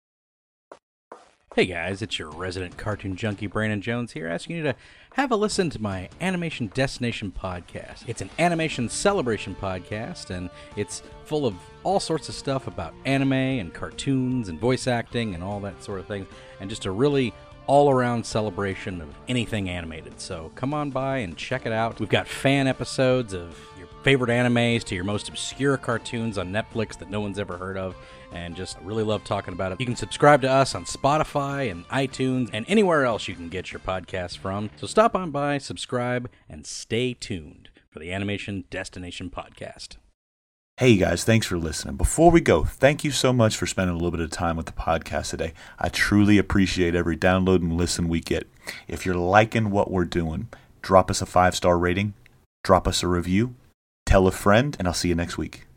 Hey guys, it's your resident cartoon junkie Brandon Jones here, asking you to have a listen to my Animation Destination podcast. It's an animation celebration podcast, and it's full of all sorts of stuff about anime and cartoons and voice acting and all that sort of thing, and just a really all-around celebration of anything animated. So come on by and check it out. We've got fan episodes of your favorite animes to your most obscure cartoons on Netflix that no one's ever heard of, and just really love talking about it. You can subscribe to us on Spotify and iTunes and anywhere else you can get your podcasts from. So stop on by, subscribe, and stay tuned for the Animation Destination podcast. Hey guys, thanks for listening. Before we go, thank you so much for spending a little bit of time with the podcast today. I truly appreciate every download and listen we get. If you're liking what we're doing, drop us a 5-star rating, drop us a review, tell a friend, and I'll see you next week.